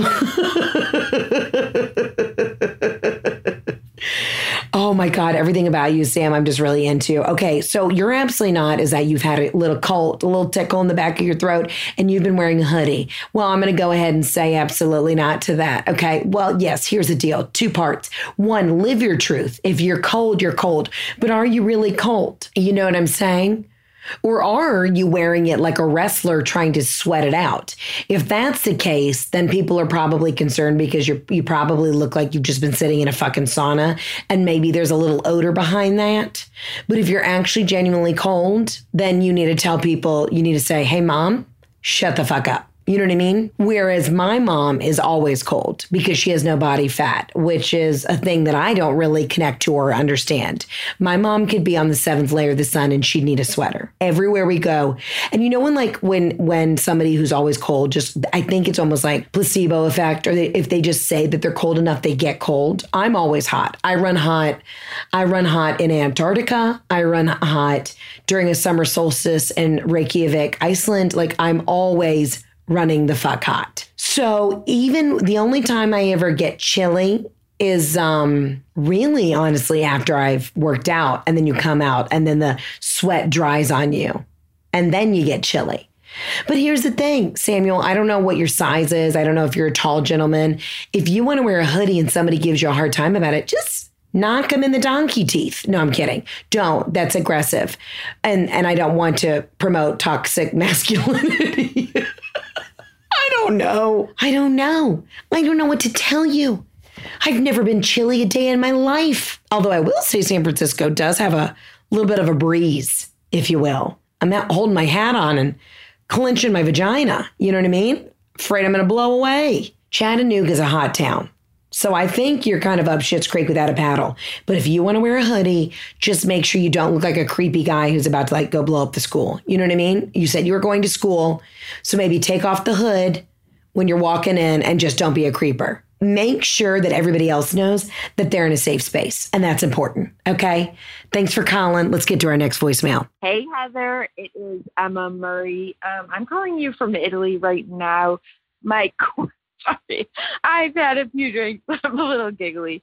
S5: Oh my God, everything about you, Sam, I'm just really into. Okay, so you're absolutely not is that you've had a little cold, a little tickle in the back of your throat, and you've been wearing a hoodie. Well, I'm going to go ahead and say absolutely not to that. Okay, well, yes, here's the deal. Two parts. One, live your truth. If you're cold, you're cold. But are you really cold? You know what I'm saying? Or are you wearing it like a wrestler trying to sweat it out? If that's the case, then people are probably concerned because you you probably look like you've just been sitting in a fucking sauna and maybe there's a little odor behind that. But if you're actually genuinely cold, then you need to tell people, you need to say, hey, mom, shut the fuck up. You know what I mean? Whereas my mom is always cold because she has no body fat, which is a thing that I don't really connect to or understand. My mom could be on the seventh layer of the sun and she'd need a sweater everywhere we go. And you know, when like when when somebody who's always cold, just I think it's almost like placebo effect, or they, if they just say that they're cold enough, they get cold. I'm always hot. I run hot. I run hot in Antarctica. I run hot during a summer solstice in Reykjavik, Iceland. Like I'm always running the fuck hot. So even the only time I ever get chilly is um, really honestly after I've worked out, and then you come out and then the sweat dries on you and then you get chilly. But here's the thing, Samuel, I don't know what your size is. I don't know if you're a tall gentleman. If you want to wear a hoodie and somebody gives you a hard time about it, just knock them in the donkey teeth. No, I'm kidding. Don't. That's aggressive. And, and I don't want to promote toxic masculinity. I don't know. I don't know. I don't know what to tell you. I've never been chilly a day in my life. Although I will say San Francisco does have a little bit of a breeze, if you will. I'm not holding my hat on and clenching my vagina. You know what I mean? Afraid I'm going to blow away. Chattanooga is a hot town. So I think you're kind of up shit's creek without a paddle. But if you want to wear a hoodie, just make sure you don't look like a creepy guy who's about to like go blow up the school. You know what I mean? You said you were going to school. So maybe take off the hood when you're walking in and just don't be a creeper. Make sure that everybody else knows that they're in a safe space. And that's important. Okay. Thanks for calling. Let's get to our next voicemail.
S8: Hey, Heather. It is Emma Murray. Um, I'm calling you from Italy right now. My Sorry, I've had a few drinks, but I'm a little giggly.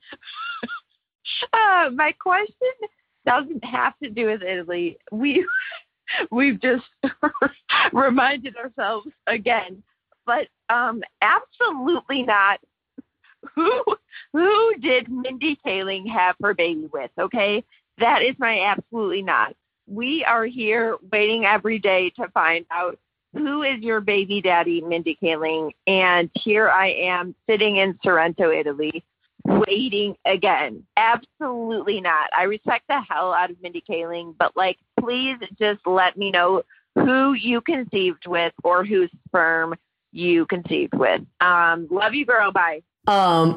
S8: uh, my question doesn't have to do with Italy. We, we've just reminded ourselves again, but um, absolutely not. Who, who did Mindy Kaling have her baby with? Okay, that is my absolutely not. We are here waiting every day to find out who is your baby daddy, Mindy Kaling? And here I am sitting in Sorrento, Italy, waiting again. Absolutely not. I respect the hell out of Mindy Kaling, but like, please just let me know who you conceived with or whose sperm you conceived with. Um, love you, girl. Bye.
S5: Um.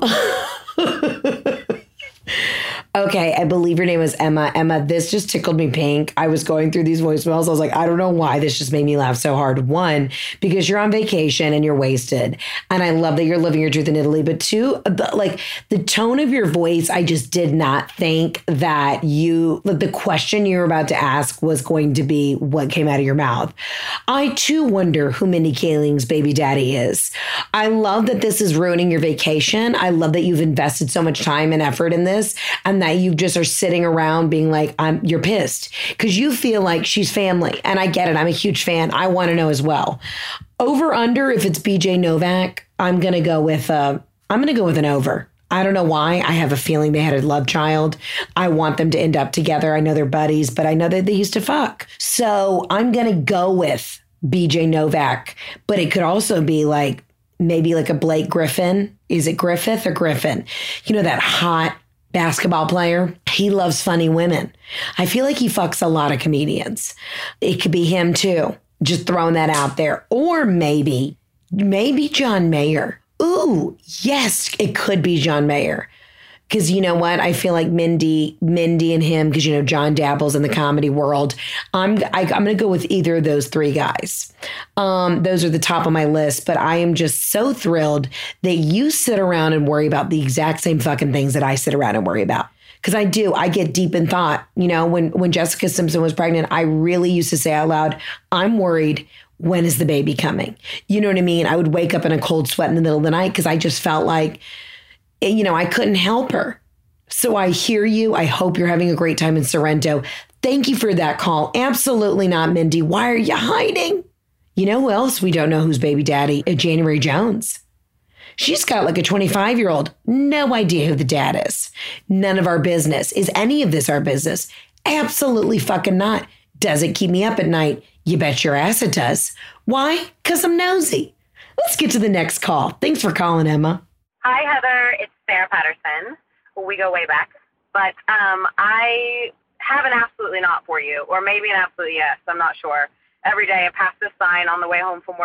S5: Okay, I believe your name was Emma. Emma, this just tickled me pink. I was going through these voicemails. I was like, I don't know why this just made me laugh so hard. One, because you're on vacation and you're wasted. And I love that you're living your truth in Italy. But two, the, like the tone of your voice, I just did not think that you, like, the question you were about to ask was going to be what came out of your mouth. I too wonder who Mindy Kaling's baby daddy is. I love that this is ruining your vacation. I love that you've invested so much time and effort in this, and that you just are sitting around being like, I'm, you're pissed because you feel like she's family. And I get it. I'm a huge fan. I want to know as well. Over under, if it's B J Novak, I'm going to go with, uh, I'm going to go with an over. I don't know why. I have a feeling they had a love child. I want them to end up together. I know they're buddies, but I know that they used to fuck. So I'm going to go with B J Novak, but it could also be like, maybe like a Blake Griffin. Is it Griffith or Griffin? You know, that hot basketball player. He loves funny women. I feel like he fucks a lot of comedians. It could be him too. Just throwing that out there. Or maybe, maybe John Mayer. Ooh, yes, it could be John Mayer. Because you know what? I feel like Mindy, Mindy and him, because, you know, John dabbles in the comedy world. I'm I, I'm going to go with either of those three guys. Um, those are the top of my list. But I am just so thrilled that you sit around and worry about the exact same fucking things that I sit around and worry about. Because I do. I get deep in thought. You know, when, when Jessica Simpson was pregnant, I really used to say out loud, I'm worried. When is the baby coming? You know what I mean? I would wake up in a cold sweat in the middle of the night because I just felt like, you know, I couldn't help her. So I hear you. I hope you're having a great time in Sorrento. Thank you for that call. Absolutely not, Mindy. Why are you hiding? You know who else we don't know who's baby daddy? January Jones. She's got like a twenty-five year old. No idea who the dad is. None of our business. Is any of this our business? Absolutely fucking not. Does it keep me up at night? You bet your ass it does. Why? Because I'm nosy. Let's get to the next call. Thanks for calling, Emma.
S9: Hi, Heather. It's Sarah Patterson. We go way back. But um, I have an absolutely not for you, or maybe an absolute yes. I'm not sure. Every day I pass this sign on the way home from work.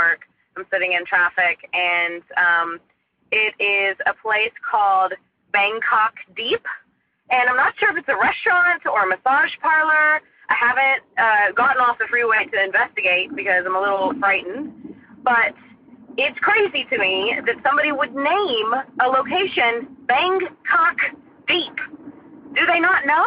S9: I'm sitting in traffic, and um, it is a place called Bangkok Deep. And I'm not sure if it's a restaurant or a massage parlor. I haven't uh, gotten off the freeway to investigate because I'm a little frightened. But it's crazy to me that somebody would name a location Bangkok Deep. Do they not know?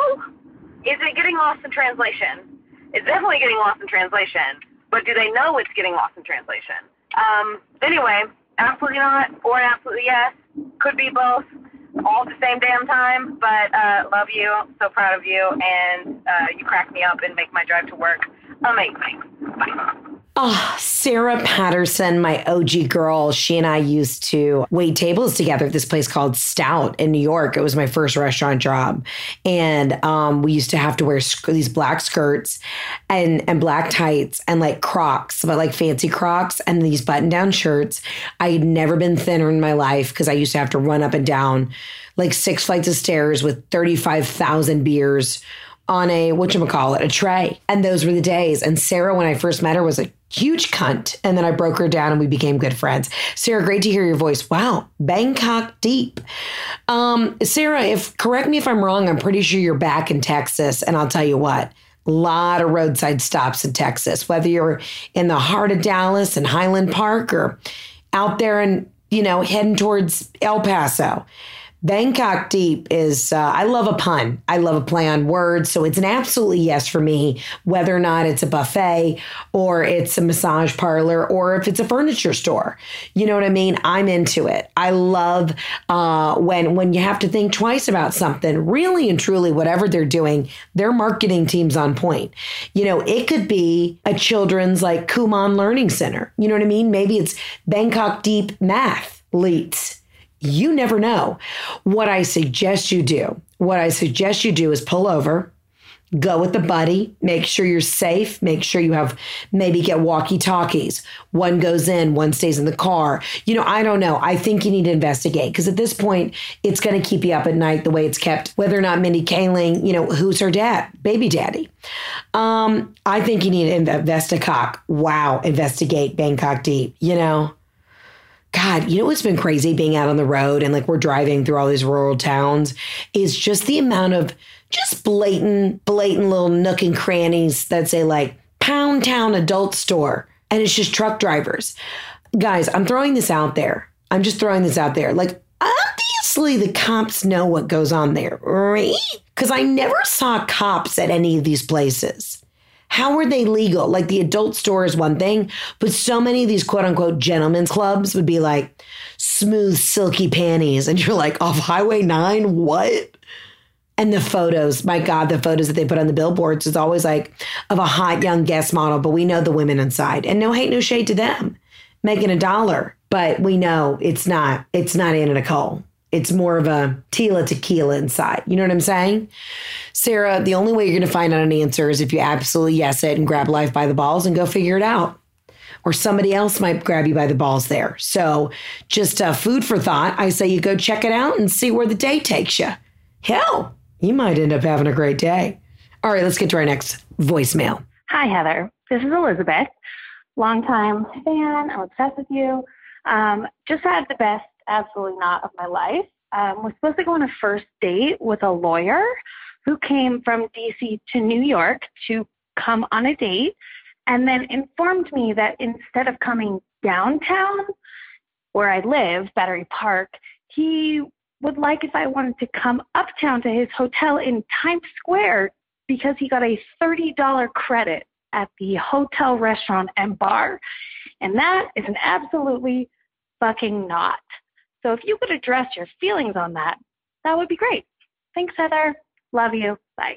S9: Is it getting lost in translation? It's definitely getting lost in translation. But do they know it's getting lost in translation? Um, anyway, absolutely not or absolutely yes. Could be both. All at the same damn time, but uh, love you, so proud of you, and uh, you crack me up and make my drive to work amazing. Bye.
S5: Oh, Sarah Patterson, my O G girl. She and I used to wait tables together at this place called Stout in New York. It was my first restaurant job. And um, we used to have to wear sk- these black skirts and, and black tights and like Crocs, but like fancy Crocs and these button down shirts. I had never been thinner in my life because I used to have to run up and down like six flights of stairs with thirty-five thousand beers on a, whatchamacallit, a tray. And those were the days. And Sarah, when I first met her, was a huge cunt. And then I broke her down and we became good friends. Sarah, great to hear your voice. Wow. Bangkok Deep. Um, Sarah, if correct me if I'm wrong, I'm pretty sure you're back in Texas. And I'll tell you what, a lot of roadside stops in Texas, whether you're in the heart of Dallas and Highland Park or out there and, you know, heading towards El Paso. Bangkok Deep is, uh, I love a pun. I love a play on words. So it's an absolutely yes for me, whether or not it's a buffet or it's a massage parlor or if it's a furniture store. You know what I mean? I'm into it. I love uh, when, when you have to think twice about something, really and truly, whatever they're doing, their marketing team's on point. You know, it could be a children's like Kumon Learning Center. You know what I mean? Maybe it's Bangkok Deep Math Leets. You never know. What I suggest you do, what I suggest you do is pull over, go with the buddy, make sure you're safe, make sure you have, maybe get walkie-talkies. One goes in, one stays in the car. You know, I don't know. I think you need to investigate because at this point, it's going to keep you up at night the way it's kept, whether or not Mindy Kaling, you know, who's her dad, baby daddy. Um, I think you need to investigate. Wow, investigate Bangkok Deep, you know. God, you know what's been crazy being out on the road and like we're driving through all these rural towns is just the amount of just blatant, blatant little nook and crannies that say like Pound Town Adult Store. And it's just truck drivers. Guys, I'm throwing this out there. I'm just throwing this out there. Like, obviously the cops know what goes on there, right? Because I never saw cops at any of these places. How are they legal? Like the adult store is one thing, but so many of these quote unquote gentlemen's clubs would be like smooth, silky panties. And you're like, off Highway nine, what? And the photos, my God, the photos that they put on the billboards is always like of a hot young guest model, but we know the women inside. And no hate, no shade to them, making a dollar. But we know it's not, it's not Anna Nicole. It's more of a Tila tequila inside. You know what I'm saying? Sarah, the only way you're going to find out an answer is if you absolutely yes it and grab life by the balls and go figure it out. Or somebody else might grab you by the balls there. So just uh, food for thought. I say you go check it out and see where the day takes you. Hell, you might end up having a great day. All right, let's get to our next voicemail.
S10: Hi, Heather. This is Elizabeth. Longtime fan. I'm obsessed with you. Um, just had the best absolutely not of my life. Um, was supposed to go on a first date with a lawyer who came from D C to New York to come on a date and then informed me that instead of coming downtown where I live, Battery Park, he would like if I wanted to come uptown to his hotel in Times Square because he got a thirty dollars credit at the hotel, restaurant, and bar. And that is an absolutely fucking not. So if you could address your feelings on that, that would be great. Thanks, Heather. Love you. Bye.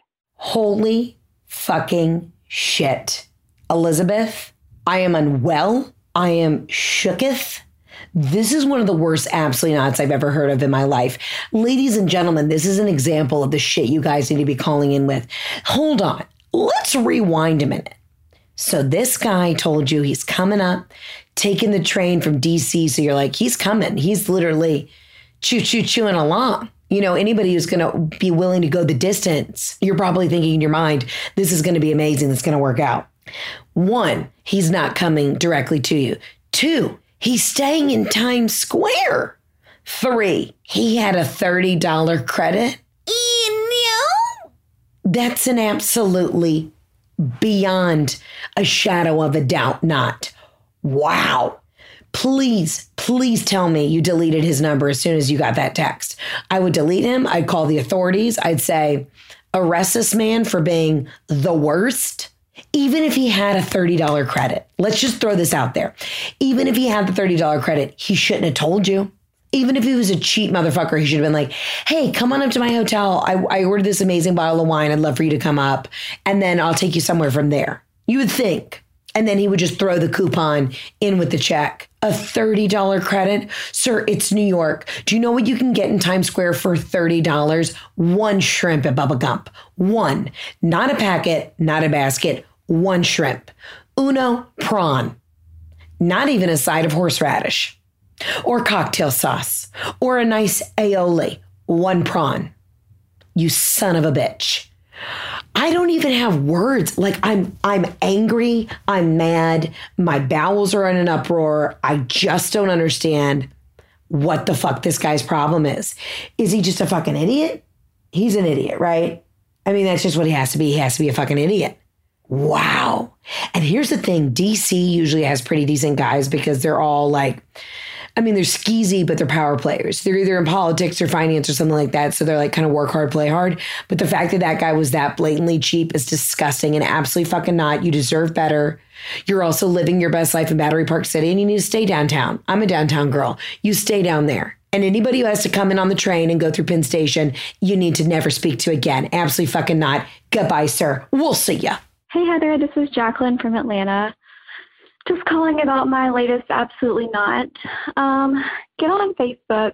S5: Holy fucking shit. Elizabeth, I am unwell. I am shooketh. This is one of the worst absolutely nots I've ever heard of in my life. Ladies and gentlemen, this is an example of the shit you guys need to be calling in with. Hold on. Let's rewind a minute. So this guy told you he's coming up, taking the train from D C. So you're like, he's coming. He's literally choo choo chewing along. You know, anybody who's going to be willing to go the distance, you're probably thinking in your mind, this is going to be amazing. It's going to work out. One, he's not coming directly to you. Two, he's staying in Times Square. Three, he had a thirty dollars credit. No. That's an absolutely beyond a shadow of a doubt not. Wow. Please, please tell me you deleted his number as soon as you got that text. I would delete him. I'd call the authorities. I'd say, arrest this man for being the worst. Even if he had a thirty dollars credit, let's just throw this out there. Even if he had the thirty dollars credit, he shouldn't have told you. Even if he was a cheap motherfucker, he should have been like, hey, come on up to my hotel. I, I ordered this amazing bottle of wine. I'd love for you to come up. And then I'll take you somewhere from there. You would think. And then he would just throw the coupon in with the check. A thirty dollars credit? Sir, it's New York. Do you know what you can get in Times Square for thirty dollars? One shrimp at Bubba Gump. One. Not a packet, not a basket. One shrimp. Uno prawn. Not even a side of horseradish. Or cocktail sauce. Or a nice aioli. One prawn. You son of a bitch. I don't even have words. Like I'm I'm angry. I'm mad. My bowels are in an uproar. I just don't understand what the fuck this guy's problem is. Is he just a fucking idiot? He's an idiot, right? I mean, that's just what he has to be. He has to be a fucking idiot. Wow. And here's the thing. D C usually has pretty decent guys because they're all like, I mean, they're skeezy, but they're power players. They're either in politics or finance or something like that. So they're like kind of work hard, play hard. But the fact that that guy was that blatantly cheap is disgusting and absolutely fucking not. You deserve better. You're also living your best life in Battery Park City and you need to stay downtown. I'm a downtown girl. You stay down there. And anybody who has to come in on the train and go through Penn Station, you need to never speak to again. Absolutely fucking not. Goodbye, sir. We'll see ya.
S10: Hey, Heather. This is Jacqueline from Atlanta. Just calling about my latest absolutely not. Um, get on Facebook.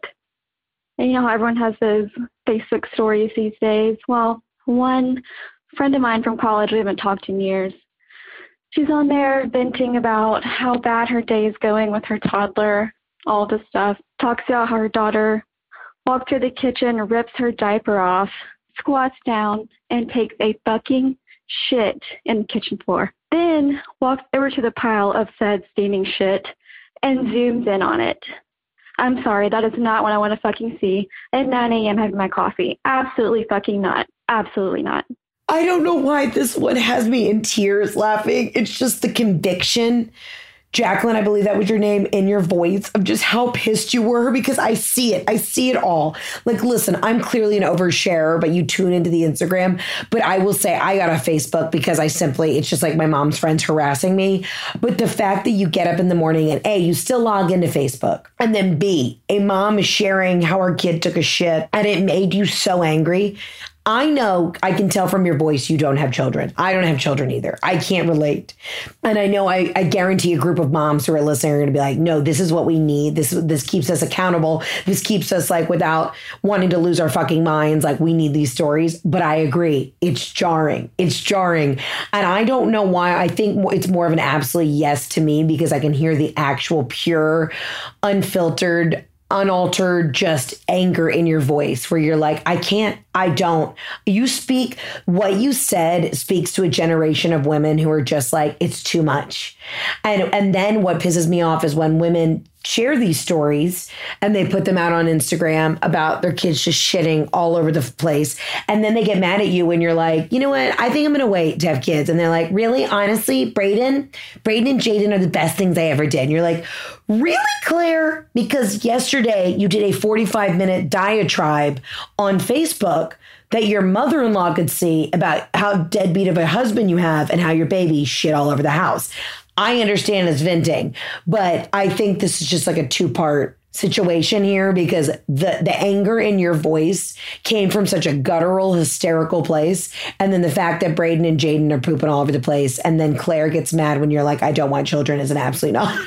S10: And you know how everyone has those Facebook stories these days? Well, one friend of mine from college we haven't talked in years. She's on there venting about how bad her day is going with her toddler, all this stuff. Talks about how her daughter walked through the kitchen, rips her diaper off, squats down, and takes a fucking shit in the kitchen floor. Then walks over to the pile of said steaming shit and zooms in on it. I'm sorry, that is not what I want to fucking see at nine a.m. having my coffee. Absolutely fucking not. Absolutely not.
S5: I don't know why this one has me in tears laughing. It's just the conviction. Jacqueline, I believe that was your name, in your voice of just how pissed you were, because I see it. I see it all. Like, listen, I'm clearly an oversharer, but you tune into the Instagram. But I will say I got a Facebook because I simply, it's just like my mom's friends harassing me. But the fact that you get up in the morning and A, you still log into Facebook. And then B, a mom is sharing how her kid took a shit and it made you so angry. I know, I can tell from your voice you don't have children. I don't have children either. I can't relate. And I know I, I guarantee a group of moms who are listening are going to be like, no, this is what we need. This this keeps us accountable. This keeps us like without wanting to lose our fucking minds. Like we need these stories. But I agree. It's jarring. It's jarring. And I don't know why. I think it's more of an absolute yes to me because I can hear the actual pure, unfiltered, unaltered, just anger in your voice where you're like, I can't, I don't. You speak, what you said speaks to a generation of women who are just like, it's too much. And, and then what pisses me off is when women share these stories and they put them out on Instagram about their kids just shitting all over the place. And then they get mad at you when you're like, you know what? I think I'm going to wait to have kids. And they're like, really? Honestly, Braden, Braden and Jaden are the best things I ever did. And you're like, really, Claire? Because yesterday you did a forty-five minute diatribe on Facebook that your mother-in-law could see about how deadbeat of a husband you have and how your baby shit all over the house. I understand it's venting, but I think this is just like a two-part situation here because the, the anger in your voice came from such a guttural, hysterical place. And then the fact that Braden and Jaden are pooping all over the place. And then Claire gets mad when you're like, I don't want children is an absolute not.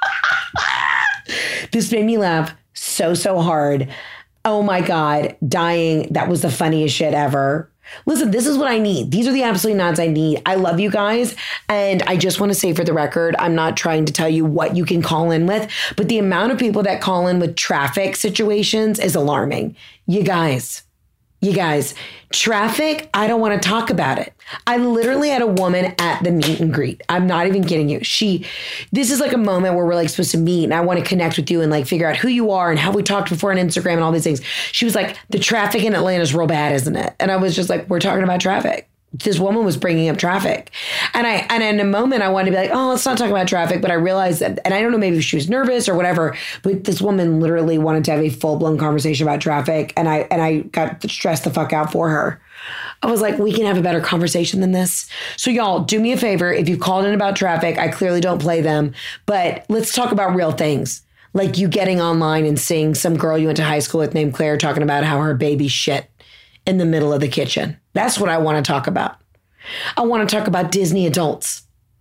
S5: This made me laugh so, so hard. Oh my God, dying. That was the funniest shit ever. Listen, this is what I need. These are the absolute nods I need. I love you guys. And I just want to say for the record, I'm not trying to tell you what you can call in with, but the amount of people that call in with traffic situations is alarming. You guys, You guys, traffic, I don't want to talk about it. I literally had a woman at the meet and greet. I'm not even kidding you. She, this is like a moment where we're like supposed to meet and I want to connect with you and like figure out who you are and how we talked before on Instagram and all these things. She was like, the traffic in Atlanta is real bad, isn't it? And I was just like, we're talking about traffic. This woman was bringing up traffic. And I, and in a moment I wanted to be like, oh, let's not talk about traffic. But I realized that, and I don't know, maybe she was nervous or whatever, but this woman literally wanted to have a full blown conversation about traffic. And I, and I got stressed the fuck out for her. I was like, we can have a better conversation than this. So y'all do me a favor. If you've called in about traffic, I clearly don't play them, but let's talk about real things. Like you getting online and seeing some girl you went to high school with named Claire talking about how her baby shit in the middle of the kitchen. That's what I want to talk about. I want to talk about Disney adults.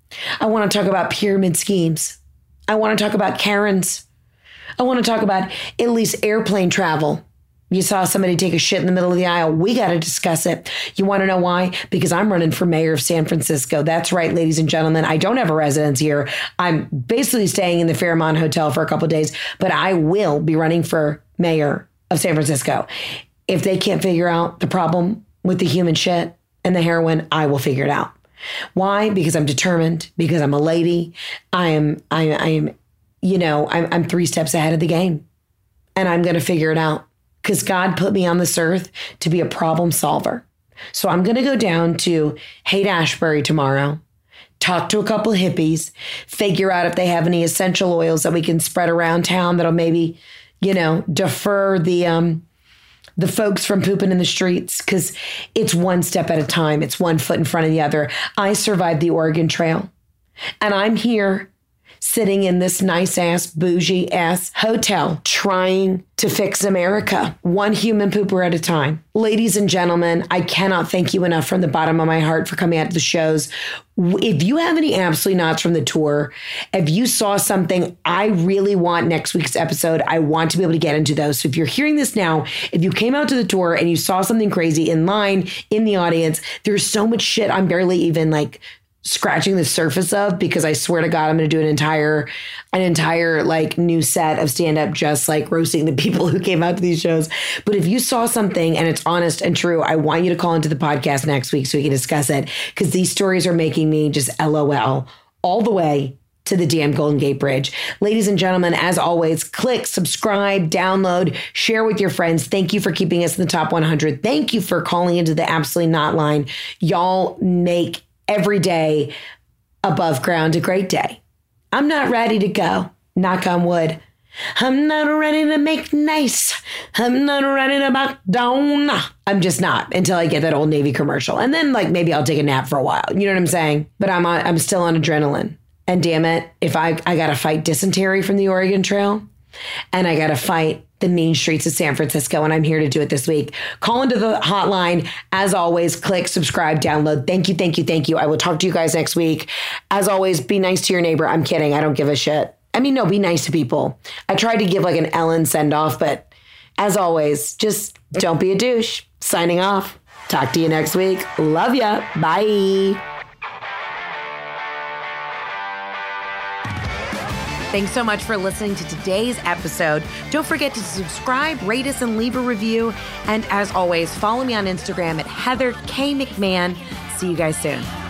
S5: I want to talk about pyramid schemes. I want to talk about Karens. I want to talk about at least airplane travel. You saw somebody take a shit in the middle of the aisle. We got to discuss it. You want to know why? Because I'm running for mayor of San Francisco. That's right, ladies and gentlemen. I don't have a residence here. I'm basically staying in the Fairmont Hotel for a couple of days, but I will be running for mayor of San Francisco. If they can't figure out the problem with the human shit and the heroin, I will figure it out. Why? Because I'm determined, because I'm a lady. I am, I, I am, you know, I'm, I'm three steps ahead of the game and I'm going to figure it out because God put me on this earth to be a problem solver. So I'm going to go down to Haight-Ashbury tomorrow, talk to a couple of hippies, figure out if they have any essential oils that we can spread around town that'll maybe, you know, defer the, um, the folks from pooping in the streets, because it's one step at a time. It's one foot in front of the other. I survived the Oregon Trail, and I'm here sitting in this nice ass, bougie ass hotel trying to fix America, one human pooper at a time. Ladies and gentlemen, I cannot thank you enough from the bottom of my heart for coming out to the shows. If you have any absolutely nots from the tour, if you saw something I really want next week's episode, I want to be able to get into those. So if you're hearing this now, if you came out to the tour and you saw something crazy in line, in the audience, there's so much shit I'm barely even like scratching the surface of, because I swear to God, I'm going to do an entire, an entire like new set of stand up, just like roasting the people who came out to these shows. But if you saw something and it's honest and true, I want you to call into the podcast next week so we can discuss it, because these stories are making me just L O L all the way to the damn Golden Gate Bridge. Ladies and gentlemen, as always, click, subscribe, download, share with your friends. Thank you for keeping us in the top one hundred. Thank you for calling into the Absolutely Not line. Y'all make every day above ground a great day. I'm not ready to go. Knock on wood. I'm not ready to make nice. I'm not ready to back down. I'm just not until I get that Old Navy commercial. And then like maybe I'll take a nap for a while. You know what I'm saying? But I'm on, I'm still on adrenaline. And damn it, if I, I got to fight dysentery from the Oregon Trail, and I got to fight the mean streets of San Francisco, and I'm here to do it this week. Call into the hotline. As always, click, subscribe, download. Thank you, thank you, thank you. I will talk to you guys next week. As always, be nice to your neighbor. I'm kidding. I don't give a shit. I mean, no, be nice to people. I tried to give like an Ellen send-off, but as always, just don't be a douche. Signing off. Talk to you next week. Love ya. Bye. Thanks so much for listening to today's episode. Don't forget to subscribe, rate us, and leave a review. And as always, follow me on Instagram at Heather K. McMahon. See you guys soon.